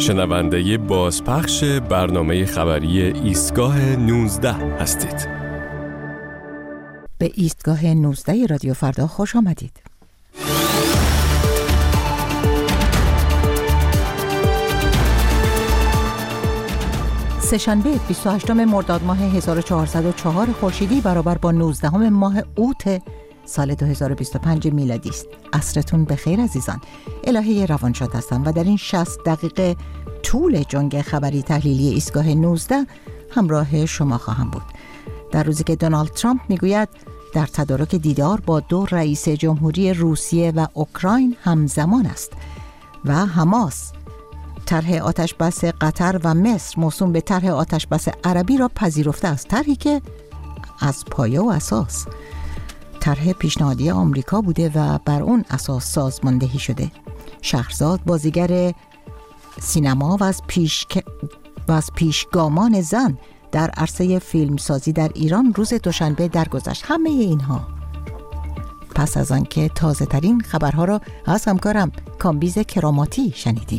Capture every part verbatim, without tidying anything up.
شنونده بازپخش برنامه خبری ایستگاه نوزده هستید. به ایستگاه نوزده رادیو فردا خوش آمدید. سه‌شنبه بیست و هشتم مرداد ماه هزار و چهارصد و چهار خورشیدی برابر با نوزدهم ماه اوت سال دو هزار و بیست و پنج میلادی است. عصرتون بخیر عزیزان. الهه روانشاد هستم و در این شصت دقیقه طول جنگ خبری تحلیلی ایستگاه نوزده همراه شما خواهم بود. در روزی که دونالد ترامپ میگوید در تدارک دیدار با دو رئیس جمهوری روسیه و اوکراین همزمان است و حماس طرح آتشبس قطر و مصر موسوم به طرح آتشبس عربی را پذیرفته است، طرحی که از پایه و اساس طرح پیشنهادی آمریکا بوده و بر اون اساس سازماندهی شده. شهرزاد بازیگر سینما و از پیش و از پیشگامان زن در عرصه فیلمسازی در ایران روز دوشنبه درگذشت. همه اینها پس از آنکه تازه ترین خبرها را از همکارم کامبیز کراماتی شنیدیم.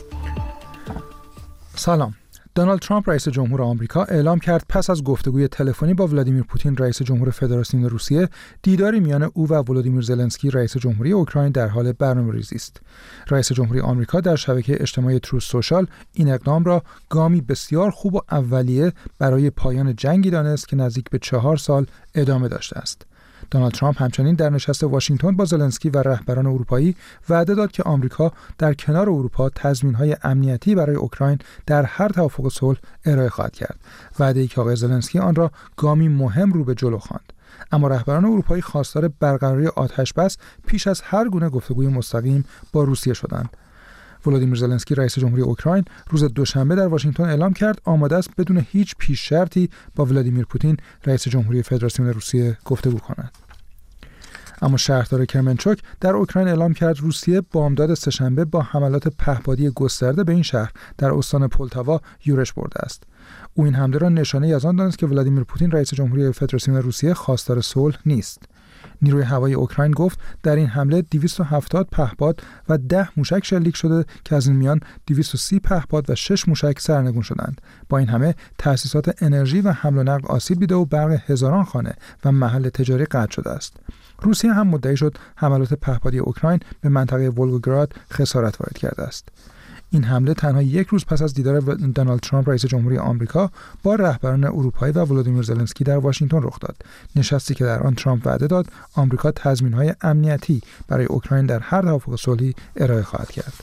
سلام. دونالد ترامپ رئیس جمهور آمریکا اعلام کرد پس از گفتگوی تلفنی با ولادیمیر پوتین رئیس جمهور فدراسیون روسیه، دیداری میان او و ولادیمیر زلنسکی رئیس جمهوری اوکراین در حال برنامه‌ریزی است. رئیس جمهوری آمریکا در شبکه اجتماعی تروث سوشال این اقدام را گامی بسیار خوب و اولیه برای پایان جنگی دانست که نزدیک به چهار سال ادامه داشته است. دونالد ترامپ همچنین در نشست واشنگتن با زلنسکی و رهبران اروپایی وعده داد که آمریکا در کنار اروپا تضمین‌های امنیتی برای اوکراین در هر توافق صلح ارائه خواهد کرد. وعده‌ای که آقای زلنسکی آن را گامی مهم رو به جلو خواند. اما رهبران اروپایی خواستار برقراری آتش‌بس پیش از هر گونه گفتگوی مستقیم با روسیه شدند. ولادیمیر زلنسکی رئیس جمهوری اوکراین روز دوشنبه در واشنگتن اعلام کرد آماده است بدون هیچ پیش شرطی با ولادیمیر پوتین رئیس جمهوری فدراسیون روسیه گفتگو کند. اما شهردار کرمنچوک در اوکراین اعلام کرد روسیه بامداد سه‌شنبه با حملات پهپادی گسترده به این شهر در استان پولتاوا یورش برده است. او این حمله را نشانه‌ای از آن دانست که ولادیمیر پوتین رئیس جمهوری فدراسیون روسیه خواستار صلح نیست. نیروی هوایی اوکراین گفت در این حمله دویست و هفتاد پهپاد و ده موشک شلیک شده که از این میان دویست و سی پهپاد و شش موشک سرنگون شدند. با این همه تأسیسات انرژی و حمل و نقل آسیب دیده و برق هزاران خانه و محل تجاری قطع شده است. روسیه هم مدعی شد حملات پهپادی اوکراین به منطقه ولگوگراد خسارت وارد کرده است. این حمله تنها یک روز پس از دیدار دونالد ترامپ رئیس جمهوری آمریکا با رهبران اروپایی و ولادیمیر زلنسکی در واشنگتن رخ داد. نشستی که در آن ترامپ وعده داد آمریکا تضمین‌های امنیتی برای اوکراین در هر توافق صلحی ارائه خواهد کرد.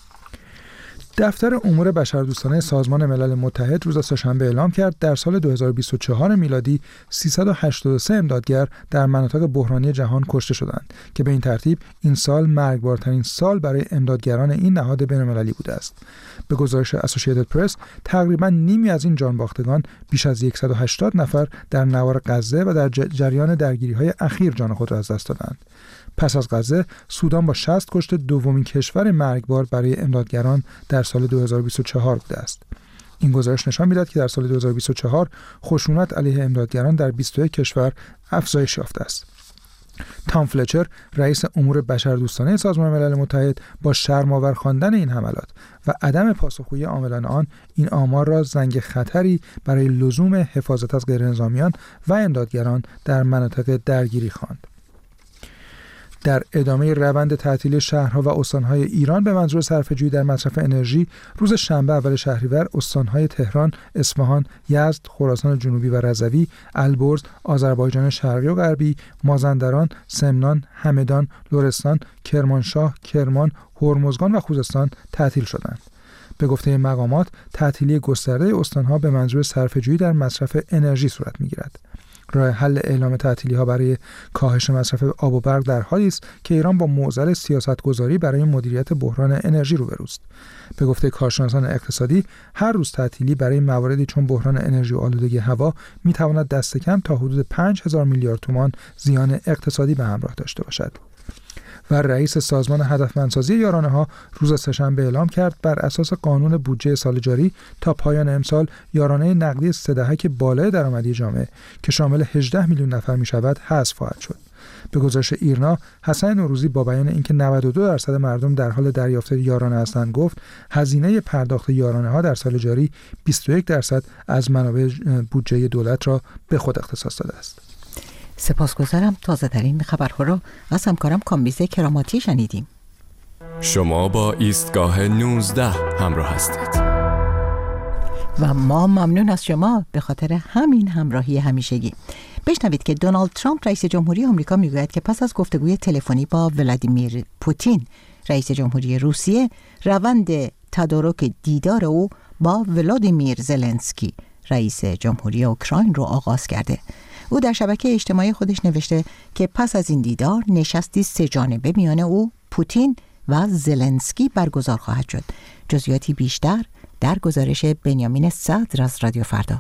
دفتر امور بشردوستانه سازمان ملل متحد روز سه‌شنبه اعلام کرد در سال دو هزار و بیست و چهار میلادی سیصد و هشتاد و سه امدادگر در مناطق بحرانی جهان کشته شدند که به این ترتیب این سال مرگبارترین سال برای امدادگران این نهاد بین‌المللی بوده است. به گزارش اسوسییتد پرس تقریباً نیمی از این جانباختگان بیش از صد و هشتاد نفر در نوار غزه و در جریان درگیری‌های اخیر جان خود را از دست دادند. پس از غزه، سودان با شصت کشته دومین کشور مرگبار برای امدادگران در سال دو هزار و بیست و چهار بوده است. این گزارش نشان می‌دهد که در سال دو هزار و بیست و چهار خشونت علیه امدادگران در بیست و یک کشور افزایش یافته است. تام فلچر، رئیس امور بشردوستانه سازمان ملل متحد، با شرم‌آور خواندن این حملات و عدم پاسخگویی عاملان آن، این آمار را زنگ خطری برای لزوم حفاظت از غیرنظامیان و امدادگران در مناطق درگیری خواند. در ادامه روند تعطیلی شهرها و استانهای ایران به منظور صرفه‌جویی در مصرف انرژی، روز شنبه اول شهریور استانهای تهران، اصفهان، یزد، خراسان جنوبی و رضوی، البرز، آذربایجان شرقی و غربی، مازندران، سمنان، همدان، لرستان، کرمانشاه، کرمان، هرمزگان و خوزستان تعطیل شدند. به گفته مقامات، تعطیلی گسترده استانها به منظور صرفه‌جویی در مصرف انرژی صورت می‌گیرد. راه حل اعلام تعطیلی‌ها برای کاهش مصرف آب و برق در حالی است که ایران با معضل سیاست‌گذاری برای مدیریت بحران انرژی روبروست. به گفته کارشناسان اقتصادی، هر روز تعطیلی برای مواردی چون بحران انرژی و آلودگی هوا می‌تواند دست کم تا حدود پنج هزار میلیارد تومان زیان اقتصادی به همراه داشته باشد. و رئیس سازمان هدفمندسازی یارانه‌ها روز سه‌شنبه اعلام کرد بر اساس قانون بودجه سال جاری تا پایان امسال یارانه نقدی سه دهک بالای درآمدی جامعه که شامل هجده میلیون نفر می‌شود حذف خواهد شد. به گزارش ایرنا، حسن نوروزی با بیان اینکه نود و دو درصد مردم در حال دریافت یارانه هستند گفت هزینه پرداخت یارانه ها در سال جاری بیست و یک درصد از منابع بودجه دولت را به خود اختصاص داده است. سپاسگزارم. تازه ترین خبرها را از همکارم کامبیز کراماتی شنیدیم. شما با ایستگاه نوزده همراه هستید و ما ممنون از شما به خاطر همین همراهی همیشگی. بشنوید که دونالد ترامپ رئیس جمهوری آمریکا میگوید که پس از گفتگوی تلفنی با ولادیمیر پوتین رئیس جمهوری روسیه، روند تدارک دیدار او با ولادیمیر زلنسکی رئیس جمهوری اوکراین رو آغاز کرده. او در شبکه اجتماعی خودش نوشته که پس از این دیدار نشستی سه جانبه میان او، پوتین و زلنسکی برگزار خواهد شد. جزئیاتی بیشتر در گزارش بنیامین صدر از رادیو فردا.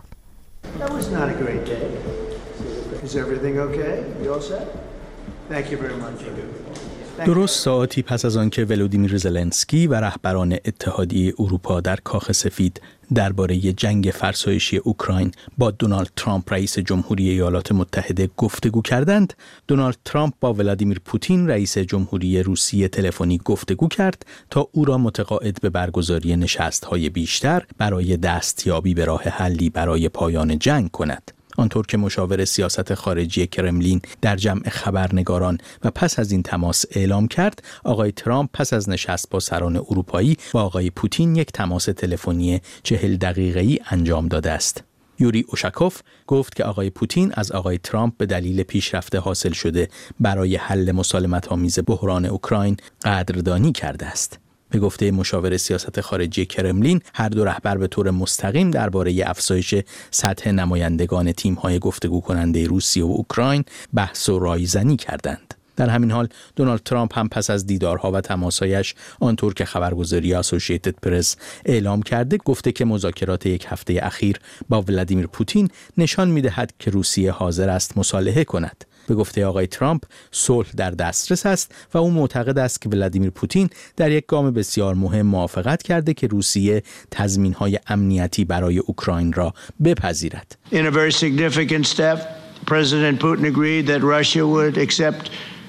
درست ساعتی پس از آنکه ولودیمیر زلنسکی و رهبران اتحادیه اروپا در کاخ سفید درباره جنگ فرسایشی اوکراین با دونالد ترامپ رئیس جمهوری ایالات متحده گفتگو کردند، دونالد ترامپ با ولادیمیر پوتین رئیس جمهوری روسیه تلفنی گفتگو کرد تا او را متقاعد به برگزاری نشست‌های بیشتر برای دستیابی به راه حلی برای پایان جنگ کند. آنطور که مشاور سیاست خارجی کرملین در جمع خبرنگاران و پس از این تماس اعلام کرد، آقای ترامپ پس از نشست با سران اروپایی با آقای پوتین یک تماس تلفنی چهل دقیقه‌ای انجام داده است. یوری اوشاکوف گفت که آقای پوتین از آقای ترامپ به دلیل پیشرفت حاصل شده برای حل مسالمت‌آمیز بحران اوکراین قدردانی کرده است. به گفته مشاور سیاست خارجی کرملین، هر دو رهبر به طور مستقیم درباره افزایش سطح نمایندگان تیم‌های گفتگو کننده روسیه و اوکراین بحث و رایزنی کردند. در همین حال دونالد ترامپ هم پس از دیدارها و تماسایش، آنطور که خبرگزاری اسوسییتد پرس اعلام کرده، گفته که مذاکرات یک هفته اخیر با ولادیمیر پوتین نشان می‌دهد که روسیه حاضر است مصالحه کند. به گفته آقای ترامپ، صلح در دسترس است و او معتقد است که ولادیمیر پوتین در یک گام بسیار مهم موافقت کرده که روسیه تضمین‌های امنیتی برای اوکراین را بپذیرد. In a very significant step, President Putin agreed that Russia would accept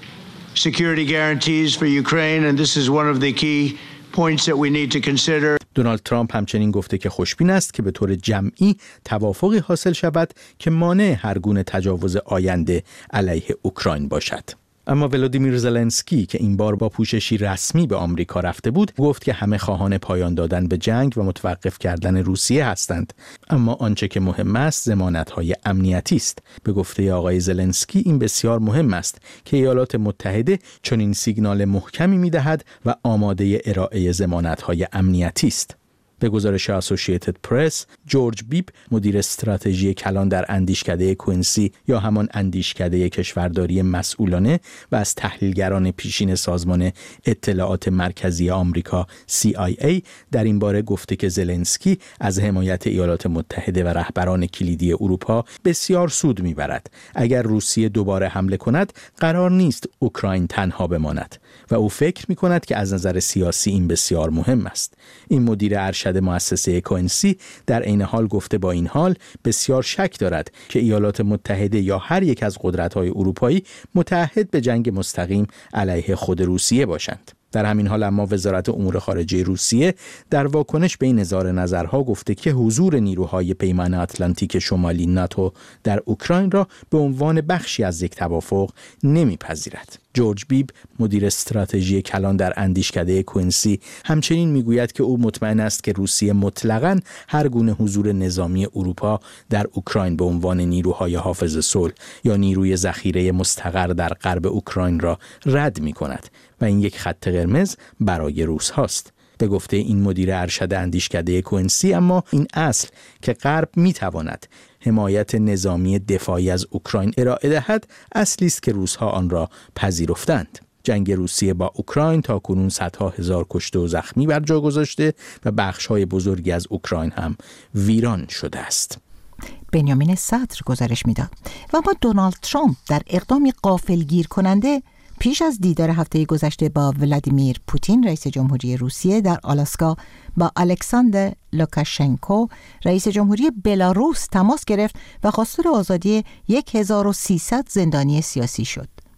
security guarantees for Ukraine, and this is one of the key points that we need to consider. دونالد ترامپ همچنین گفته که خوشبین است که به طور جمعی توافقی حاصل شود که مانع هر گونه تجاوز آینده علیه اوکراین باشد. اما ولادیمیر زلنسکی که این بار با پوششی رسمی به آمریکا رفته بود، گفت که همه خواهان پایان دادن به جنگ و متوقف کردن روسیه هستند، اما آنچه که مهم است ضمانت‌های امنیتی است. به گفته آقای زلنسکی این بسیار مهم است که ایالات متحده چنین سیگنال محکمی می‌دهد و آماده ارائه ضمانت‌های امنیتی است. به گزارش اسوسییتد پرس، جورج بیب، مدیر استراتژی کلان در اندیشکده کوئنسی یا همان اندیشکده کشورداری مسئولانه و از تحلیلگران پیشین سازمان اطلاعات مرکزی آمریکا سی آی ای، در این باره گفته که زلنسکی از حمایت ایالات متحده و رهبران کلیدی اروپا بسیار سود میبرد. اگر روسیه دوباره حمله کند، قرار نیست اوکراین تنها بماند و او فکر میکند که از نظر سیاسی این بسیار مهم است. این مدیر ارشد مؤسسه کوئنسی در عین حال گفته با این حال بسیار شک دارد که ایالات متحده یا هر یک از قدرت‌های اروپایی متعهد به جنگ مستقیم علیه خود روسیه باشند. در همین حال اما وزارت امور خارجه روسیه در واکنش به این اظهار نظرها گفته که حضور نیروهای پیمان اتلانتیک شمالی ناتو در اوکراین را به عنوان بخشی از یک توافق نمیپذیرد. جورج بیب، مدیر استراتژی کلان در اندیشکده کوئنسی، همچنین میگوید که او مطمئن است که روسیه مطلقاً هر گونه حضور نظامی اروپا در اوکراین به عنوان نیروهای حافظ صلح یا نیروی ذخیره مستقر در غرب اوکراین را رد می‌کند و این یک خط قرمز برای روس هاست. به گفته این مدیر ارشد اندیشکده کوئنسی، اما این اصل که غرب میتواند حمایت نظامی دفاعی از اوکراین ارائه دهد، اصلی است که روس‌ها آن را پذیرفتند. جنگ روسیه با اوکراین تا کنون صدها هزار کشته و زخمی بر جا گذاشته و بخش‌های بزرگی از اوکراین هم ویران شده است. بنیامین صدر گزارش میداد. و اما دونالد ترامپ در اقدامی غافلگیر کننده پیش از دیدار هفته گذشته با ولادیمیر پوتین رئیس جمهوری روسیه در آلاسکا با الکساندر لوکاشنکو رئیس جمهوری بلاروس تماس گرفت و خواستار آزادی هزار و سیصد زندانی سیاسی شد.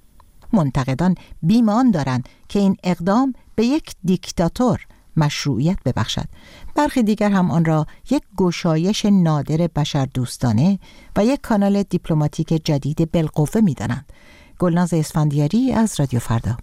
منتقدان بیمان دارند که این اقدام به یک دیکتاتور مشروعیت ببخشد. برخی دیگر هم آن را یک گشایش نادر بشردوستانه و یک کانال دیپلماتیک جدید بالقوه می‌دانند. گلناز اسفندیاری از رادیو فردا.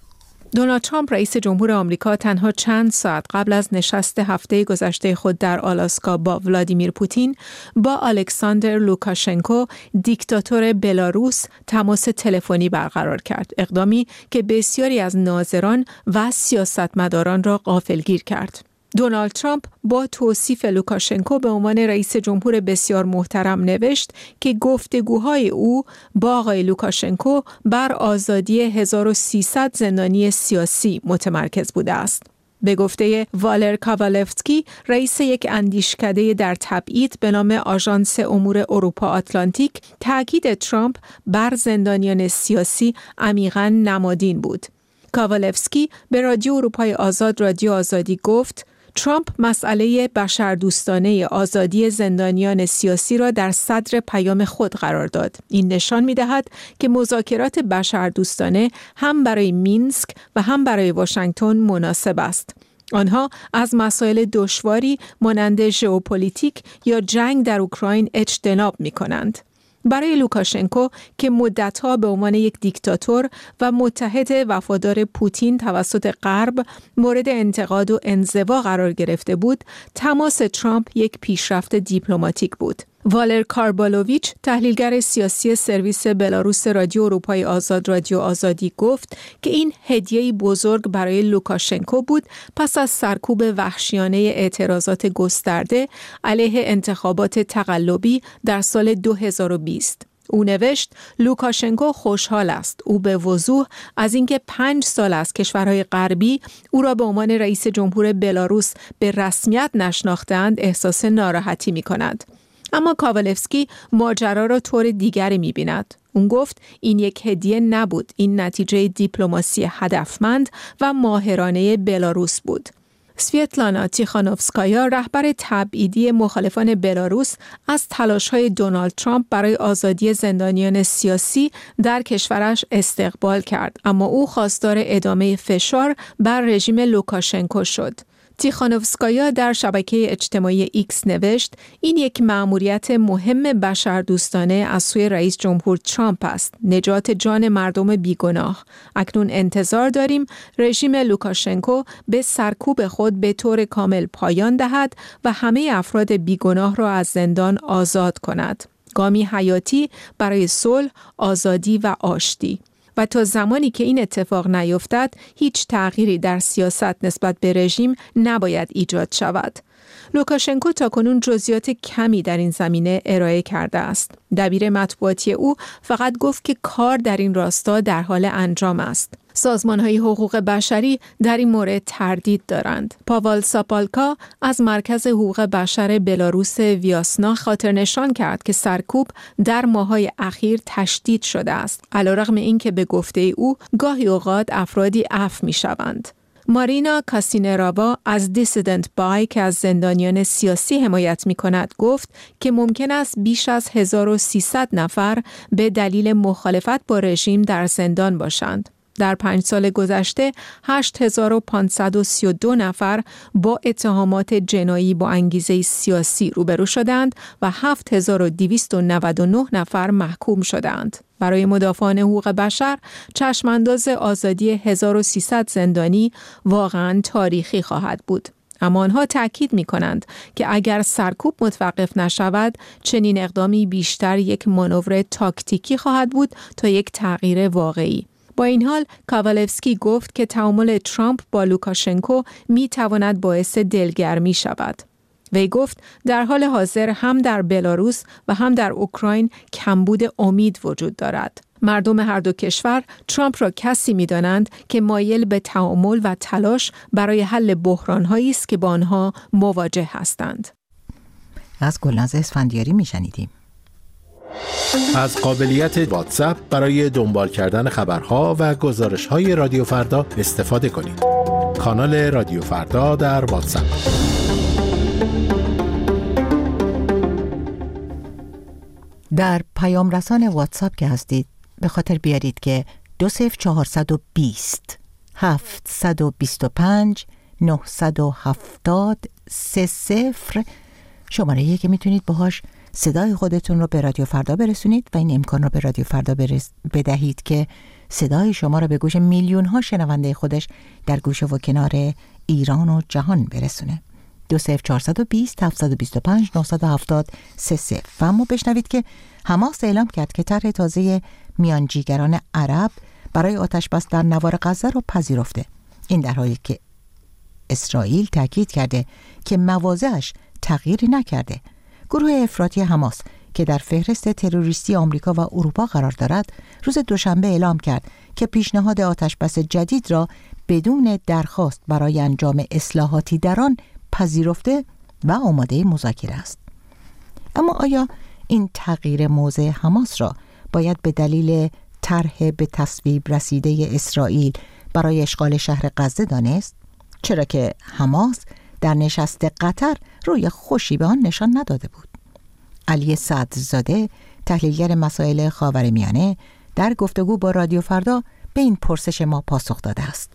دونالد ترامپ رئیس جمهور آمریکا تنها چند ساعت قبل از نشست هفته گذشته خود در آلاسکا با ولادیمیر پوتین با الکساندر لوکاشنکو دیکتاتور بلاروس تماس تلفنی برقرار کرد، اقدامی که بسیاری از ناظران و سیاستمداران را غافلگیر کرد. دونالد ترامپ با توصیف لوکاشنکو به عنوان رئیس جمهور بسیار محترم نوشت که گفتگوهای او با آقای لوکاشنکو بر آزادی هزار و سیصد زندانی سیاسی متمرکز بوده است. به گفته والر کاوالفسکی، رئیس یک اندیشکده در تبعید به نام آژانس امور اروپا آتلانتیک، تاکید ترامپ بر زندانیان سیاسی عمیقاً نمادین بود. کاوالفسکی به رادیو اروپای آزاد رادیو آزادی گفت ترامپ مسئله بشردوستانه آزادی زندانیان سیاسی را در صدر پیام خود قرار داد. این نشان می‌دهد که مذاکرات بشردوستانه هم برای مینسک و هم برای واشنگتن مناسب است. آنها از مسائل دشواری مانند ژئوپلیتیک یا جنگ در اوکراین اجتناب می‌کنند. برای لوکاشنکو که مدتها به عنوان یک دیکتاتور و متحد وفادار پوتین توسط غرب مورد انتقاد و انزوا قرار گرفته بود، تماس ترامپ یک پیشرفت دیپلماتیک بود. والر کاربالوویچ، تحلیلگر سیاسی سرویس بلاروس رادیو اروپای آزاد رادیو آزادی گفت که این هدیه‌ای بزرگ برای لوکاشنکو بود پس از سرکوب وحشیانه اعتراضات گسترده علیه انتخابات تقلبی در سال دو هزار و بیست. او نوشت لوکاشنکو خوشحال است. او به وضوح از اینکه پنج سال از کشورهای غربی او را به عنوان رئیس جمهور بلاروس به رسمیت نشناختند احساس ناراحتی می کند. اما کاوالفسکی ماجرا را طور دیگری می‌بیند. اون گفت این یک هدیه نبود، این نتیجه دیپلماسی هدفمند و ماهرانه بلاروس بود. سویتلانا تیخانوفسکایا، رهبر تبعیدی مخالفان بلاروس، از تلاش‌های دونالد ترامپ برای آزادی زندانیان سیاسی در کشورش استقبال کرد، اما او خواستار ادامه فشار بر رژیم لوکاشنکو شد. تیخانوفسکایا در شبکه اجتماعی ایکس نوشت این یک مأموریت مهم بشردوستانه از سوی رئیس جمهور ترامپ است، نجات جان مردم بیگناه. اکنون انتظار داریم رژیم لوکاشنکو به سرکوب خود به طور کامل پایان دهد و همه افراد بیگناه را از زندان آزاد کند. گامی حیاتی برای صلح، آزادی و آشتی. و تا زمانی که این اتفاق نیفتد، هیچ تغییری در سیاست نسبت به رژیم نباید ایجاد شود. لوکاشنکو تاکنون جزئیات کمی در این زمینه ارائه کرده است. دبیر مطبوعاتی او فقط گفت که کار در این راستا در حال انجام است. سازمان‌های حقوق بشری در این مورد تردید دارند. پاول ساپالکا از مرکز حقوق بشر بلاروس ویاسنا خاطر نشان کرد که سرکوب در ماه‌های اخیر تشدید شده است، علیرغم اینکه به گفته او گاهی اوقات افرادی عفو می‌شوند. مارینا کاسینراوا از دیسیدنت بای که از زندانیان سیاسی حمایت می کند گفت که ممکن است بیش از هزار و سیصد نفر به دلیل مخالفت با رژیم در زندان باشند. در پنج سال گذشته هشت هزار و پانصد و سی و دو نفر با اتهامات جنایی با انگیزه سیاسی روبرو شدند و هفت هزار و دویست و نود و نه نفر محکوم شدند. برای مدافعان حقوق بشر، چشمانداز آزادی هزار و سیصد زندانی واقعاً تاریخی خواهد بود. اما آنها تأکید می کنند که اگر سرکوب متوقف نشود، چنین اقدامی بیشتر یک مانور تاکتیکی خواهد بود تا یک تغییر واقعی. با این حال کاوالفسکی گفت که تعامل ترامپ با لوکاشنکو می تواند باعث دلگرمی شود. وی گفت در حال حاضر هم در بلاروس و هم در اوکراین کمبود امید وجود دارد. مردم هر دو کشور ترامپ را کسی می دانند که مایل به تعامل و تلاش برای حل بحران‌هایی است که با آنها مواجه هستند. از گلناز اسفندیاری می شنیدیم. از قابلیت واتساپ برای دنبال کردن خبرها و گزارش‌های رادیو فردا استفاده کنید. کانال رادیو فردا در واتساپ. در پیام رسان واتساپ که هستید به خاطر بیارید که دو صفر چهارصد و بیست هفتصد و بیست و پنج نهصد و هفتاد سه صفر شماره‌ای که میتونید باهاش صدای خودتون رو به رادیو فردا برسونید و این امکان رو به رادیو فردا برس بدهید که صدای شما رو به گوش میلیون ها شنونده خودش در گوشه و کنار ایران و جهان برسونه. دو صفر چهارصد و بیست هفتصد و بیست و پنج نهصد و هفتاد سه صفر. و اما بشنوید که حماس اعلام کرد که طرح تازه میانجیگران عرب برای آتش‌بس در نوار غزه رو پذیرفته. این در حالی که اسرائیل تاکید کرده که مواضعش تغییری نکرده. گروه افراطی حماس که در فهرست تروریستی آمریکا و اروپا قرار دارد، روز دوشنبه اعلام کرد که پیشنهاد آتش‌بس جدید را بدون درخواست برای انجام اصلاحاتی در آن پذیرفته و آماده مذاکره است. اما آیا این تغییر موضع حماس را باید به دلیل طرح به تصویب رسیده اسرائیل برای اشغال شهر غزه دانست؟ چرا که حماس در نشست قطر روی خوشی به آن نشان نداده بود. علی صدرزاده، تحلیلگر مسائل خاورمیانه، در گفتگو با رادیو فردا به این پرسش ما پاسخ داده است.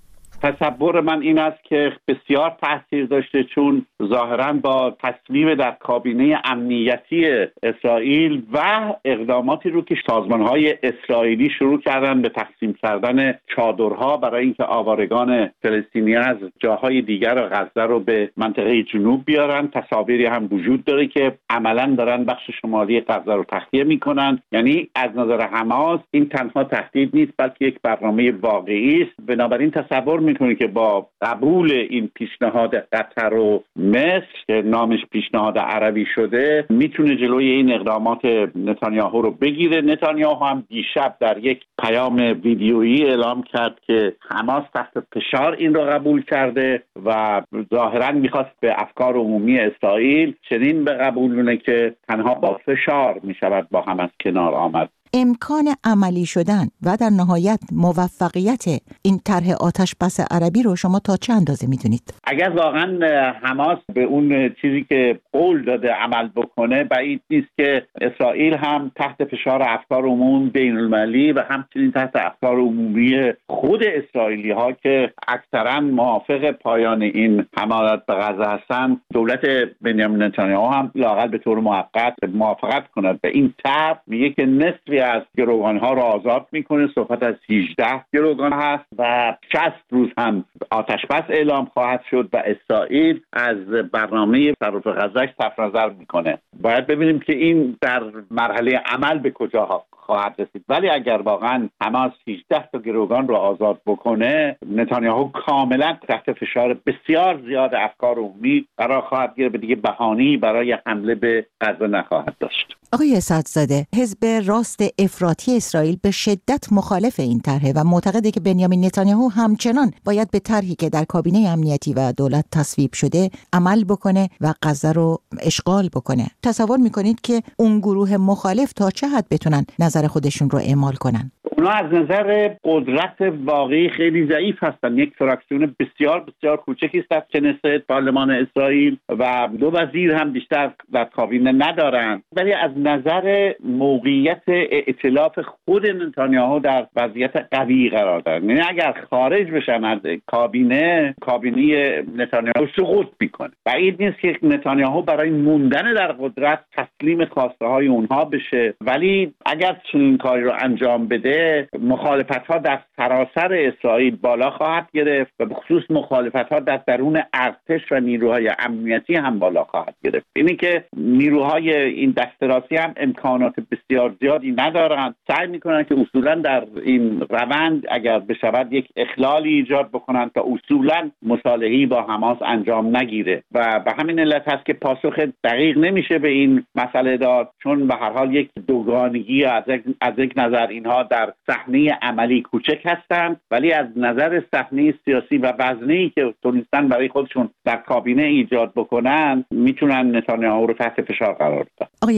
تصور من این است که بسیار تاثیر داشته، چون ظاهراً با تصویب در کابینه امنیتی اسرائیل و اقداماتی رو که سازمان‌های اسرائیلی شروع کردن به تقسیم کردن چادرها برای اینکه آوارگان فلسطینی از جاهای دیگر غزه رو به منطقه جنوب بیارن. تصاویری هم وجود داره که عملاً دارن بخش شمالی غزه رو تخلیه میکنن. یعنی از نظر حماس این تنها تهدید نیست بلکه یک برنامه واقعی است. بنابراین تصور میتونه که با قبول این پیشنهاد قطر و مصر که نامش پیشنهاد عربی شده میتونه جلوی این اقدامات نتانیاهو رو بگیره. نتانیاهو هم دیشب در یک پیام ویدیویی اعلام کرد که حماس تحت فشار این رو قبول کرده و ظاهراً میخواست به افکار عمومی اسرائیل چنین بقبولونه که تنها با فشار میشود با حماس کنار آمد. امکان عملی شدن و در نهایت موفقیت این طرح آتش‌بس عربی رو شما تا چه اندازه میدونید؟ اگر واقعا حماس به اون چیزی که قول داده عمل بکنه، بعید نیست که اسرائیل هم تحت فشار افکار عمومی بین‌المللی و همچنین تحت افکار عمومی خود اسرائیلی ها که اکثرا موافق پایان این حملات به غزه هستند، دولت بنیامین نتانیاهو هم لااقل به طور موقت موافقت کند. به این طرح میگه که نصفی از گروگان‌ها را آزاد میکنه، صحبت از هجده گروگان هست و شصت روز هم آتش‌بس اعلام خواهد شد و اسرائیل از برنامه تصرف غزه‌اش صرف نظر میکنه. باید ببینیم که این در مرحله عمل به کجا خواهد رسید. ولی اگر واقعا حماس هجده تا گروگان رو آزاد بکنه، نتانیاهو کاملا تحت فشار بسیار زیاد افکار عمومی قرار خواهد گرفت، دیگه بهانه‌ای برای حمله به غزه نخواهد داشت. آقای صدرزاده، حزب راست افراطی اسرائیل به شدت مخالف این طرحه و معتقده که بنیامین نتانیاهو همچنان باید به طرحی که در کابینه امنیتی و دولت تصویب شده عمل بکنه و غزه رو اشغال بکنه. تصور میکنید که اون گروه مخالف تا چه حد بتونن نظر خودشون رو اعمال کنن؟ اونا از نظر قدرت واقعی خیلی ضعیف هستن. یک فراکسیون بسیار بسیار کوچکی است در کنست پارلمان اسرائیل و دو وزیر هم بیشتر در کابینه ندارن. ولی از نظر موقعیت ائتلاف خود نتانیاهو در وضعیت قوی قرار دارن. یعنی اگر خارج بشن از کابینه، کابینه نتانیاهو سقوط میکنه. بعید نیست که نتانیاهو برای موندن در قدرت تسلیم خواسته های اونها بشه. ولی اگر چنین کاری رو انجام بده، مخالفت ها در سراسر اسرائیل بالا خواهد گرفت و به خصوص مخالفت ها در درون ارتش و نیروهای امنیتی هم بالا خواهد گرفت. اینی که نیروهای این دست راستی هم امکانات بسیار زیادی ندارند. سعی میکنن که اصولا در این روند اگر بشود یک اخلالی ایجاد بکنن تا اصولا مصالحه‌ای با حماس انجام نگیره و به همین علت هست که پاسخ دقیق نمیشه به این مسئله داد، چون به هر حال یک دوگانگی از یک, از یک نظر اینها در صحنه عملی کوچک هستند، ولی از نظر صحنه سیاسی و وزنه‌ای که تونستن برای خودشون در کابینه ایجاد بکنن میتونن نتانیاهو رو تحت فشار قرار بدن. آقای صدرزاده،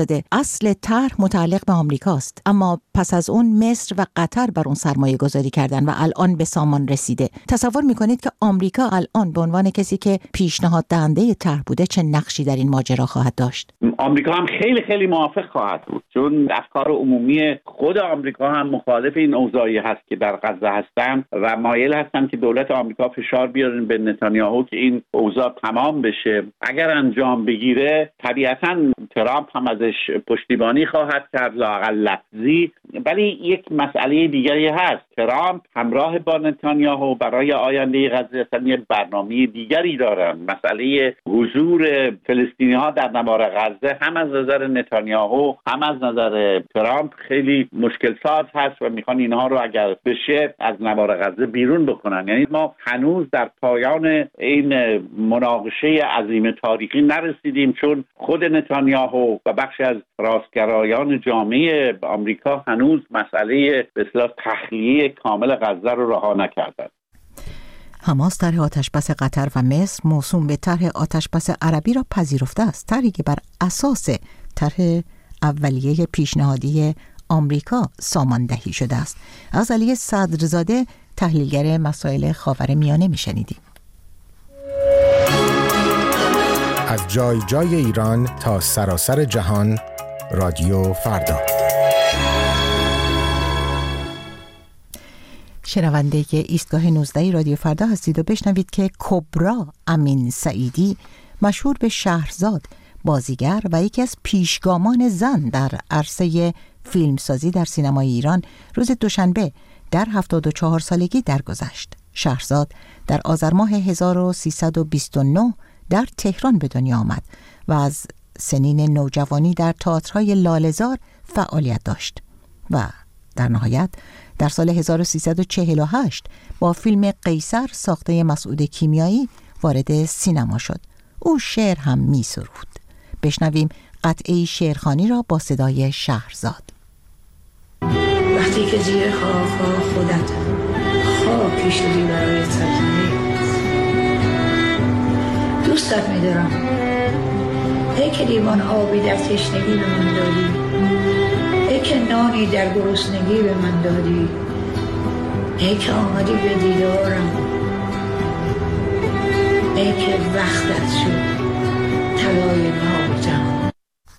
شده. اصل طرح متعلق به آمریکاست، اما پس از اون مصر و قطر بر اون سرمایه گذاری کردن و الان به سامان رسیده. تصور میکنید که آمریکا الان به عنوان کسی که پیشنهاد دهنده طرح بوده چه نقشی در این ماجرا خواهد داشت؟ آمریکا هم خیلی خیلی موافق خواهد بود، چون افکار عمومی خود آمریکا هم مخالف این اوضاعی هست که در غزه هستن و مایل هستن که دولت آمریکا فشار بیارن به نتانیاهو که این اوضاع تمام بشه. اگر انجام بگیره طبیعتاً ترامپ هم ازش پشتیبانی خواهد کرد، لااقل لفظی. ولی یک مسئله دیگری هست، ترامپ همراه با نتانیاهو برای آینده غزه اصلا برنامه دیگری دارن. مسئله حضور فلسطینی ها در نوار غزه هم از نظر نتانیاهو هم از نظر ترامپ خیلی مشکل ساز هست و میخوان اینها رو اگر بشه از نوار غزه بیرون بکنن. یعنی ما هنوز در پایان این مناقشه عظیم تاریخی نرسیدیم، چون خود نتانیاهو و بخشی از راستگرایان جامعه آمریکا هنوز مسئله به اصطلاح تخلیه کامل غزه رو رها نکردن. حماس طرح آتشبس قطر و مصر موسوم به طرح آتشبس عربی را پذیرفته است، طرحی که بر اساس طرح اولیه پیشنهادی آمریکا ساماندهی شده است. از علی صدرزاده تحلیلگر مسائل خاورمیانه میشنیدیم. از جای جای ایران تا سراسر جهان، رادیو فردا. شنونده ایستگاه نوزده رادیو فردا هستید و بشنوید که کبرا امین سعیدی، مشهور به شهرزاد، بازیگر و یکی از پیشگامان زن در عرصه فیلمسازی در سینمای ایران، روز دوشنبه در هفتاد و چهار سالگی درگذشت. شهرزاد در آذر ماه هزار و سیصد و بیست و نه در تهران به دنیا آمد و از سنین نوجوانی در تئاترهای لاله‌زار فعالیت داشت و در نهایت در سال هزار و سیصد و چهل و هشت با فیلم قیصر ساخته مسعود کیمیایی وارد سینما شد. او شعر هم می سرود. بشنویم قطعه شعرخوانی را با صدای شهرزاد. وقتی که زیر خاک خودت خاکی شدی برای سکنه، دوستت می دارم. ای که لیوان آبی در تشنگی به من دادی، ای که نانی در گرسنگی به من دادی، ای که آمدی به دیدارم، ای که وقتت شد طلای ناب جهان.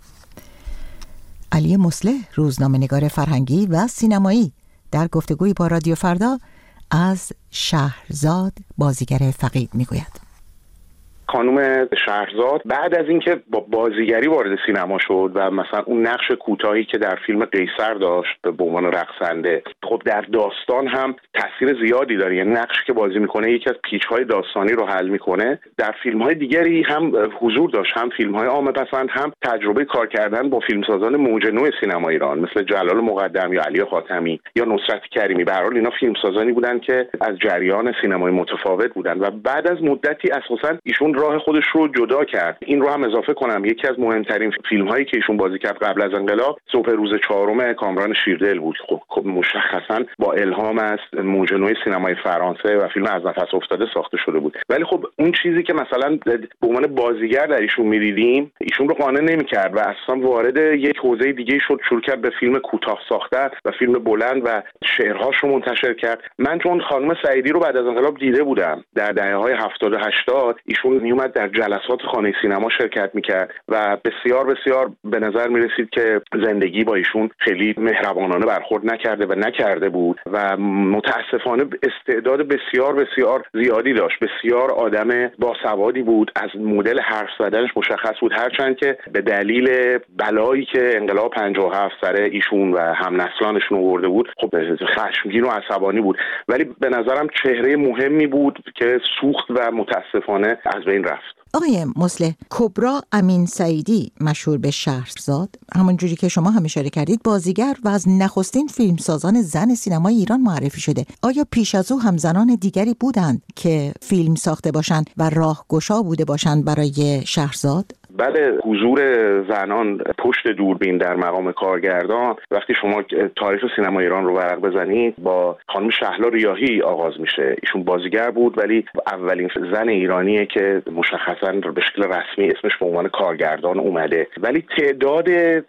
علی مصلح، روزنامه‌نگار فرهنگی و سینمایی، در گفتگوی با رادیو فردا از شهرزاد بازیگر فقید میگوید. خانم شهرزاد بعد از اینکه با بازیگری وارد سینما شد و مثلا اون نقش کوتاهی که در فیلم قیصر داشت به عنوان رقصنده، خب در داستان هم تاثیر زیادی داره. یعنی نقشی که بازی میکنه یکی از پیچ‌های داستانی رو حل میکنه. در فیلم‌های دیگری هم حضور داشت، هم فیلم‌های عامه‌پسند، هم تجربه کار کردن با فیلمسازان موج نو سینما ایران مثل جلال مقدم یا علی خاتمی یا نصرت کریمی. به هر حال اینا فیلمسازانی بودن که از جریان سینمای متفاوت بودن و بعد از مدتی اساساً ایشون راه خودش رو جدا کرد. این رو هم اضافه کنم یکی از مهمترین فیلم هایی که ایشون بازی کرد قبل از انقلاب صبح روز چهارم کامران شیردل بود. خب مشخصا با الهام از موج نو سینمای فرانسه و فیلم از نفس افتاده ساخته شده بود. ولی خب اون چیزی که مثلا به عنوان بازیگر در ایشون می‌دیدیم ایشون رو قانع نمی‌کرد و اصلا وارد یک حوزه دیگه شد، شروع کرد به فیلم کوتاه ساختن و فیلم بلند و شعرهاش رو منتشر کرد. من چون خانم سعیدی رو بعد از انقلاب دیده بودم در دهه‌های هفتاد و هشتاد، ایشون میومد در جلسات خانه سینما شرکت میکرد و بسیار بسیار به نظر میرسید که زندگی با ایشون خیلی مهربانانه برخورد نکرده و نکرده بود و متاسفانه استعداد بسیار بسیار زیادی داشت. بسیار آدم باسوادی بود، از مدل حرف زدنش مشخص بود، هرچند که به دلیل بلایی که انقلاب پنجاه و هفت سر ایشون و هم نسلانشون آورده بود خب خشمگین و عصبانی بود، ولی به نظرم چهره مهمی بود که سوخت و متاسفانه از بین رفت. آقای مصلح، کبرا امین سعیدی، مشهور به شهرزاد، همون جوری که شما هم اشاره کردید بازیگر و از نخستین فیلمسازان زن سینمای ایران معرفی شده. آیا پیش از او هم زنان دیگری بودند که فیلم ساخته باشند و راهگشا بوده باشند برای شهرزاد؟ بله، حضور زنان پشت دوربین در مقام کارگردان، وقتی شما تاریخ سینما ایران رو ورق بزنید با خانم شهلا ریاحی آغاز میشه. ایشون بازیگر بود ولی اولین زن ایرانیه که مشخصاً به شکل رسمی اسمش به عنوان کارگردان اومده. ولی تعداد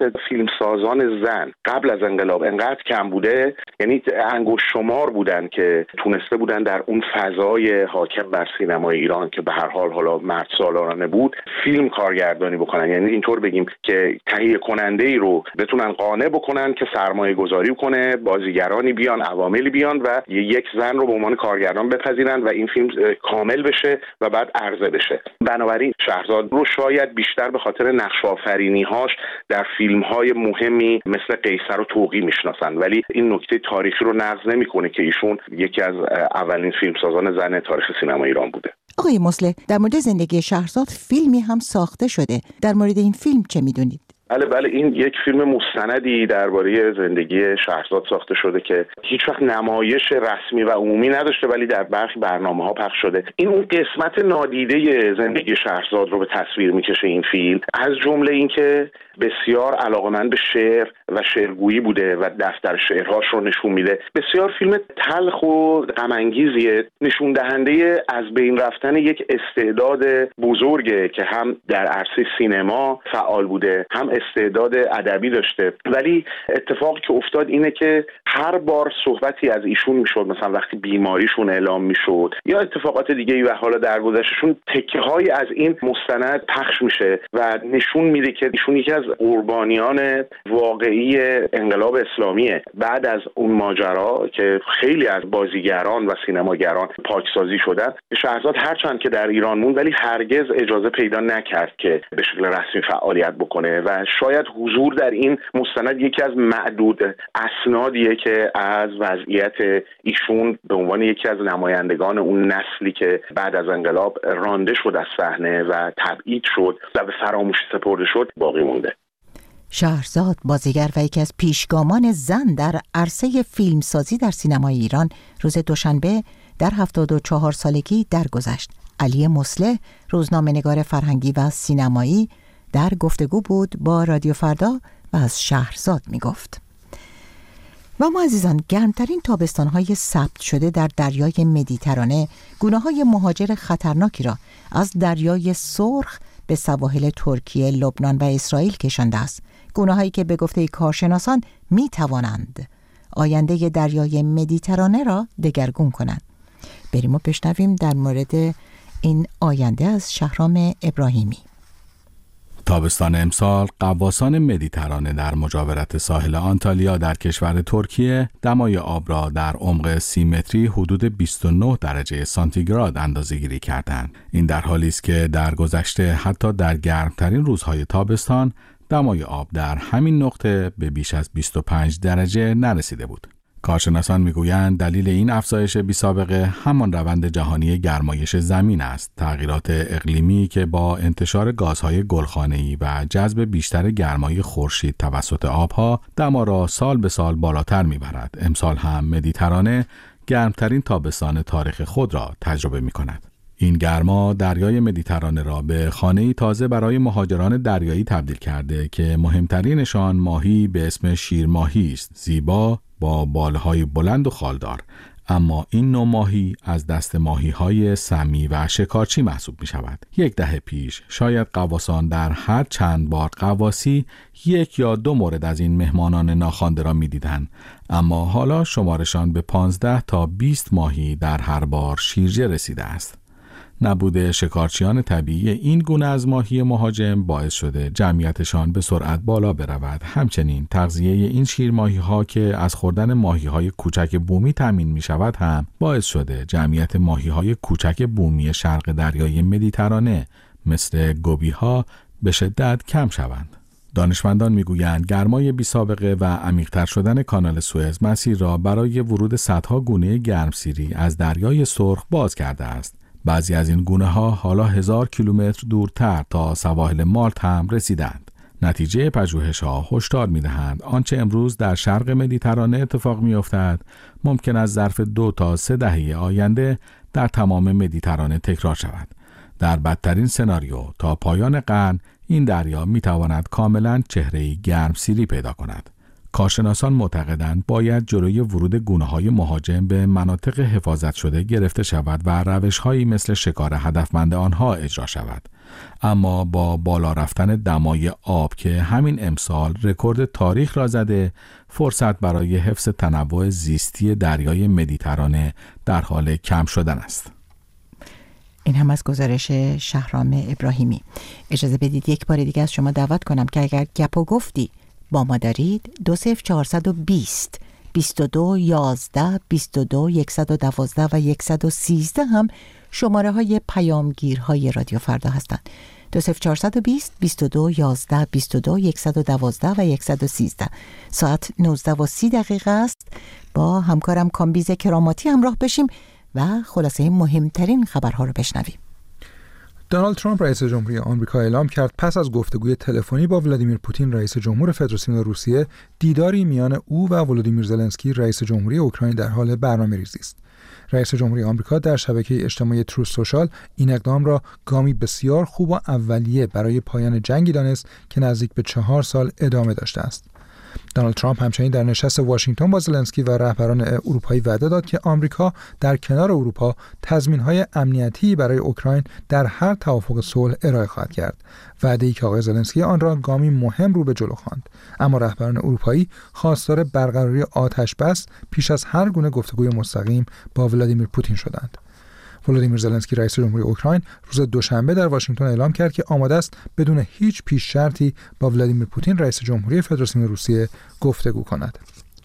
فیلمسازان زن قبل از انقلاب انقدر کم بوده، یعنی انگشت شمار بودن که تونسته بودن در اون فضای حاکم بر سینمای ایران که به هر حال حالا مرد سالارانه بود فیلم کارگردانی بکنن. یعنی اینطور بگیم که تهیه کننده ای رو بتونن قانع بکنن که سرمایه گذاری کنه، بازیگرانی بیان، عواملی بیان و یک زن رو به عنوان کارگردان بپذیرن و این فیلم کامل بشه و بعد عرضه بشه. بنابراین شهرزاد رو شاید بیشتر به خاطر نقش آفرینی‌هاش در فیلم‌های مهمی مثل قیصر و طوقی میشناسن، ولی این نکته تاریخی رو نقض نمی‌کنه که ایشون یکی از اولین فیلمسازان زن تاریخ سینما ایران بوده. آقای مصلح، در مورد زندگی شهرزاد فیلمی هم ساخته شده. در مورد این فیلم چه می‌دونید؟ بله بله این یک فیلم مستندی درباره زندگی شهرزاد ساخته شده که هیچ وقت نمایش رسمی و عمومی نداشته ولی در برخی برنامه‌ها پخش شده. این اون قسمت نادیده زندگی شهرزاد رو به تصویر میکشه این فیلم، از جمله اینکه بسیار علاقه‌مند به شعر و شعرگویی بوده و دفتر شعرهاش رو نشون میده. بسیار فیلم تلخ و غم انگیزیه، نشون دهنده از بین رفتن یک استعداد بزرگه که هم در عرصه سینما فعال بوده، هم استعداد ادبی داشته. ولی اتفاقی که افتاد اینه که هر بار صحبتی از ایشون میشد، مثلا وقتی بیماریشون اعلام میشد یا اتفاقات دیگه‌ای و حالا درگذشتشون، تکه‌هایی از این مستند پخش میشه و نشون میده که ایشون یکی از قربانیان واقعی انقلاب اسلامیه. بعد از اون ماجرا که خیلی از بازیگران و سینماگران پاکسازی شدن، شهرزاد هرچند که در ایران موند ولی هرگز اجازه پیدا نکرد که به شکل رسمی فعالیت بکنه و شاید حضور در این مستند یکی از معدود اسنادیه که از وضعیت ایشون به عنوان یکی از نمایندگان اون نسلی که بعد از انقلاب رانده شد از صحنه و تبعید شد و به فراموشی سپرده شد باقی مونده. شهرزاد بازیگر و یکی از پیشگامان زن در عرصه فیلمسازی در سینمای ایران روز دوشنبه در هفتاد و چهار سالگی درگذشت. علی مصلح، روزنامه‌نگار فرهنگی و سینمایی، در گفتگو بود با رادیو فردا و از شهرزاد می گفت. و ما عزیزان، گرمترین تابستان‌های ثبت شده در دریای مدیترانه گونه‌های مهاجر خطرناکی را از دریای سرخ به سواحل ترکیه، لبنان و اسرائیل کشانده است. گونه‌هایی که به گفته کارشناسان می توانند آینده دریای مدیترانه را دگرگون کنند. بریم و بشنویم در مورد این آینده از شهرام ابراهیمی. تابستان امسال غواصان مدیترانه در مجاورت ساحل آنتالیا در کشور ترکیه دمای آب را در عمق سی متری حدود بیست و نه درجه سانتیگراد اندازه‌گیری کردند. این در حالی است که در گذشته حتی در گرمترین روزهای تابستان دمای آب در همین نقطه به بیش از بیست و پنج درجه نرسیده بود. کارشناسان میگویند دلیل این افزایش بی‌سابقه همان روند جهانی گرمایش زمین است، تغییرات اقلیمی که با انتشار گازهای گلخانه‌ای و جذب بیشتر گرمای خورشید توسط آبها دما را سال به سال بالاتر میبرد. امسال هم مدیترانه گرمترین تابستان تاریخ خود را تجربه میکند. این گرما دریای مدیترانه را به خانه‌ای تازه برای مهاجران دریایی تبدیل کرده که مهمترینشان ماهی به اسم شیرماهی است، زیبا با بالهای بلند و خالدار. اما این نوع ماهی از دست ماهی‌های سمی و شکارچی محسوب می شود. یک دهه پیش شاید غواصان در هر چند بار غواصی یک یا دو مورد از این مهمانان ناخوانده را می دیدن. اما حالا شمارشان به پانزده تا بیست ماهی در هر بار شیرجه رسیده است. نبود شکارچیان طبیعی این گونه از ماهی مهاجم باعث شده جمعیتشان به سرعت بالا برود. همچنین تغذیه این شیرماهی ها که از خوردن ماهی های کوچک بومی تامین می شود هم باعث شده جمعیت ماهی های کوچک بومی شرق دریای مدیترانه مثل گوبی ها به شدت کم شوند. دانشمندان میگویند گرمای بی‌سابقه و عمیق‌تر شدن کانال سوئز مسیر را برای ورود صدها گونه گرمسیری از دریای سرخ باز کرده است. بعضی از این گونه ها حالا هزار کیلومتر دورتر تا سواحل مالت هم رسیدند. نتیجه پژوهش ها هشدار می دهند آنچه امروز در شرق مدیترانه اتفاق می افتد ممکن است ظرف دو تا سه دهه آینده در تمام مدیترانه تکرار شود. در بدترین سناریو تا پایان قرن این دریا میتواند کاملا چهره‌ای گرمسیری پیدا کند. کارشناسان معتقدند باید جلوی ورود گونه‌های مهاجم به مناطق حفاظت شده گرفته شود و روش‌هایی مثل شکار هدفمند آنها اجرا شود. اما با بالا رفتن دمای آب که همین امسال رکورد تاریخ را زده، فرصت برای حفظ تنوع زیستی دریای مدیترانه در حال کم شدن است. این هم از گزارش شهرام ابراهیمی. اجازه بدید یک بار دیگه از شما دعوت کنم که اگر گپ و گفتی با ما دارید، دو صفر چهارصد و بیست بیست و دو یازده بیست و دو صد و دوازده و صد و سیزده هم شماره های پیامگیرهای رادیو فردا هستند. دو صفر چهارصد و بیست بیست و دو یازده بیست و دو صد و دوازده و صد و سیزده. ساعت نوزده و سی دقیقه است. با همکارم کامبیز کراماتی همراه بشیم و خلاصه مهمترین خبرها رو بشنویم. دونالد ترامپ رئیس جمهوری آمریکا اعلام کرد پس از گفتگوی تلفنی با ولادیمیر پوتین رئیس جمهور فدراسیون روسیه، دیداری میان او و ولادیمیر زلنسکی رئیس جمهوری اوکراین در حال برنامه‌ریزی است. رئیس جمهوری آمریکا در شبکه اجتماعی تروث سوشال این اقدام را گامی بسیار خوب و اولیه برای پایان جنگی دانست که نزدیک به چهار سال ادامه داشته است. دونالد ترامپ همچنین در نشست واشنگتن با زلنسکی و رهبران اروپایی وعده داد که آمریکا در کنار اروپا تضمین‌های امنیتی برای اوکراین در هر توافق صلح ارائه خواهد کرد. وعده‌ای که آقای زلنسکی آن را گامی مهم رو به جلو خواند. اما رهبران اروپایی خواستار برقراری آتش بس پیش از هر گونه گفتگوی مستقیم با ولادیمیر پوتین شدند. ولادیمیر زلنسکی رئیس جمهوری اوکراین روز دوشنبه در واشنگتن اعلام کرد که آماده است بدون هیچ پیش شرطی با ولادیمیر پوتین رئیس جمهوری فدراسیون روسیه گفتگو کند.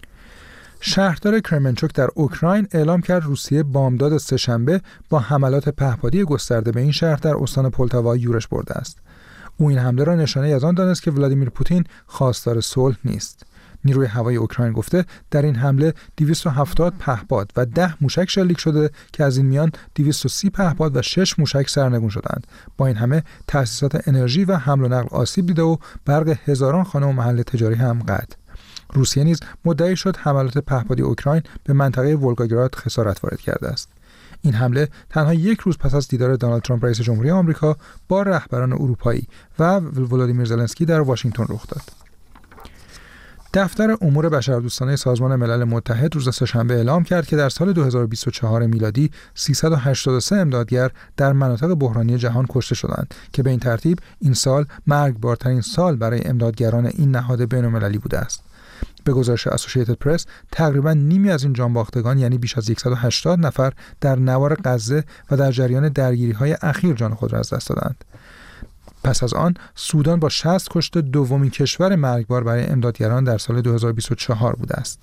شهردار کرمنچوک در اوکراین اعلام کرد روسیه بامداد سه‌شنبه با حملات پهپادی گسترده به این شهر در استان پولتاوا یورش برده است. او این حمله را نشانه از آن دانست که ولادیمیر پوتین خواستار صلح نیست. نیروی هوایی اوکراین گفته در این حمله دویست و هفتاد پهپاد و ده موشک شلیک شده که از این میان دویست و سی پهپاد و شش موشک سرنگون شدند. با این همه تأسیسات انرژی و حمل و نقل آسیب دیده و برق هزاران خانه و محل تجاری هم قطع. روسیه نیز مدعی شد حملات پهپادی اوکراین به منطقه ولگاگراد خسارت وارد کرده است. این حمله تنها یک روز پس از دیدار دونالد ترامپ رئیس جمهوری آمریکا با رهبران اروپایی و ولادیمیر زلنسکی در واشنگتن رخ داد. دفتر امور بشردوستانه سازمان ملل متحد روز سه‌شنبه اعلام کرد که در سال دو هزار و بیست و چهار میلادی سیصد و هشتاد و سه امدادگر در مناطق بحرانی جهان کشته شدند که به این ترتیب این سال مرگبارترین سال برای امدادگران این نهاد بین‌المللی بوده است. به گزارش اسوسییتد پرس تقریبا نیمی از این جانباختگان یعنی بیش از صد و هشتاد نفر در نوار غزه و در جریان درگیری‌های اخیر جان خود را از دست دادند. پس از آن سودان با شصت کشته دومین کشور مرگبار برای امدادگران در سال دو هزار و بیست و چهار بوده است.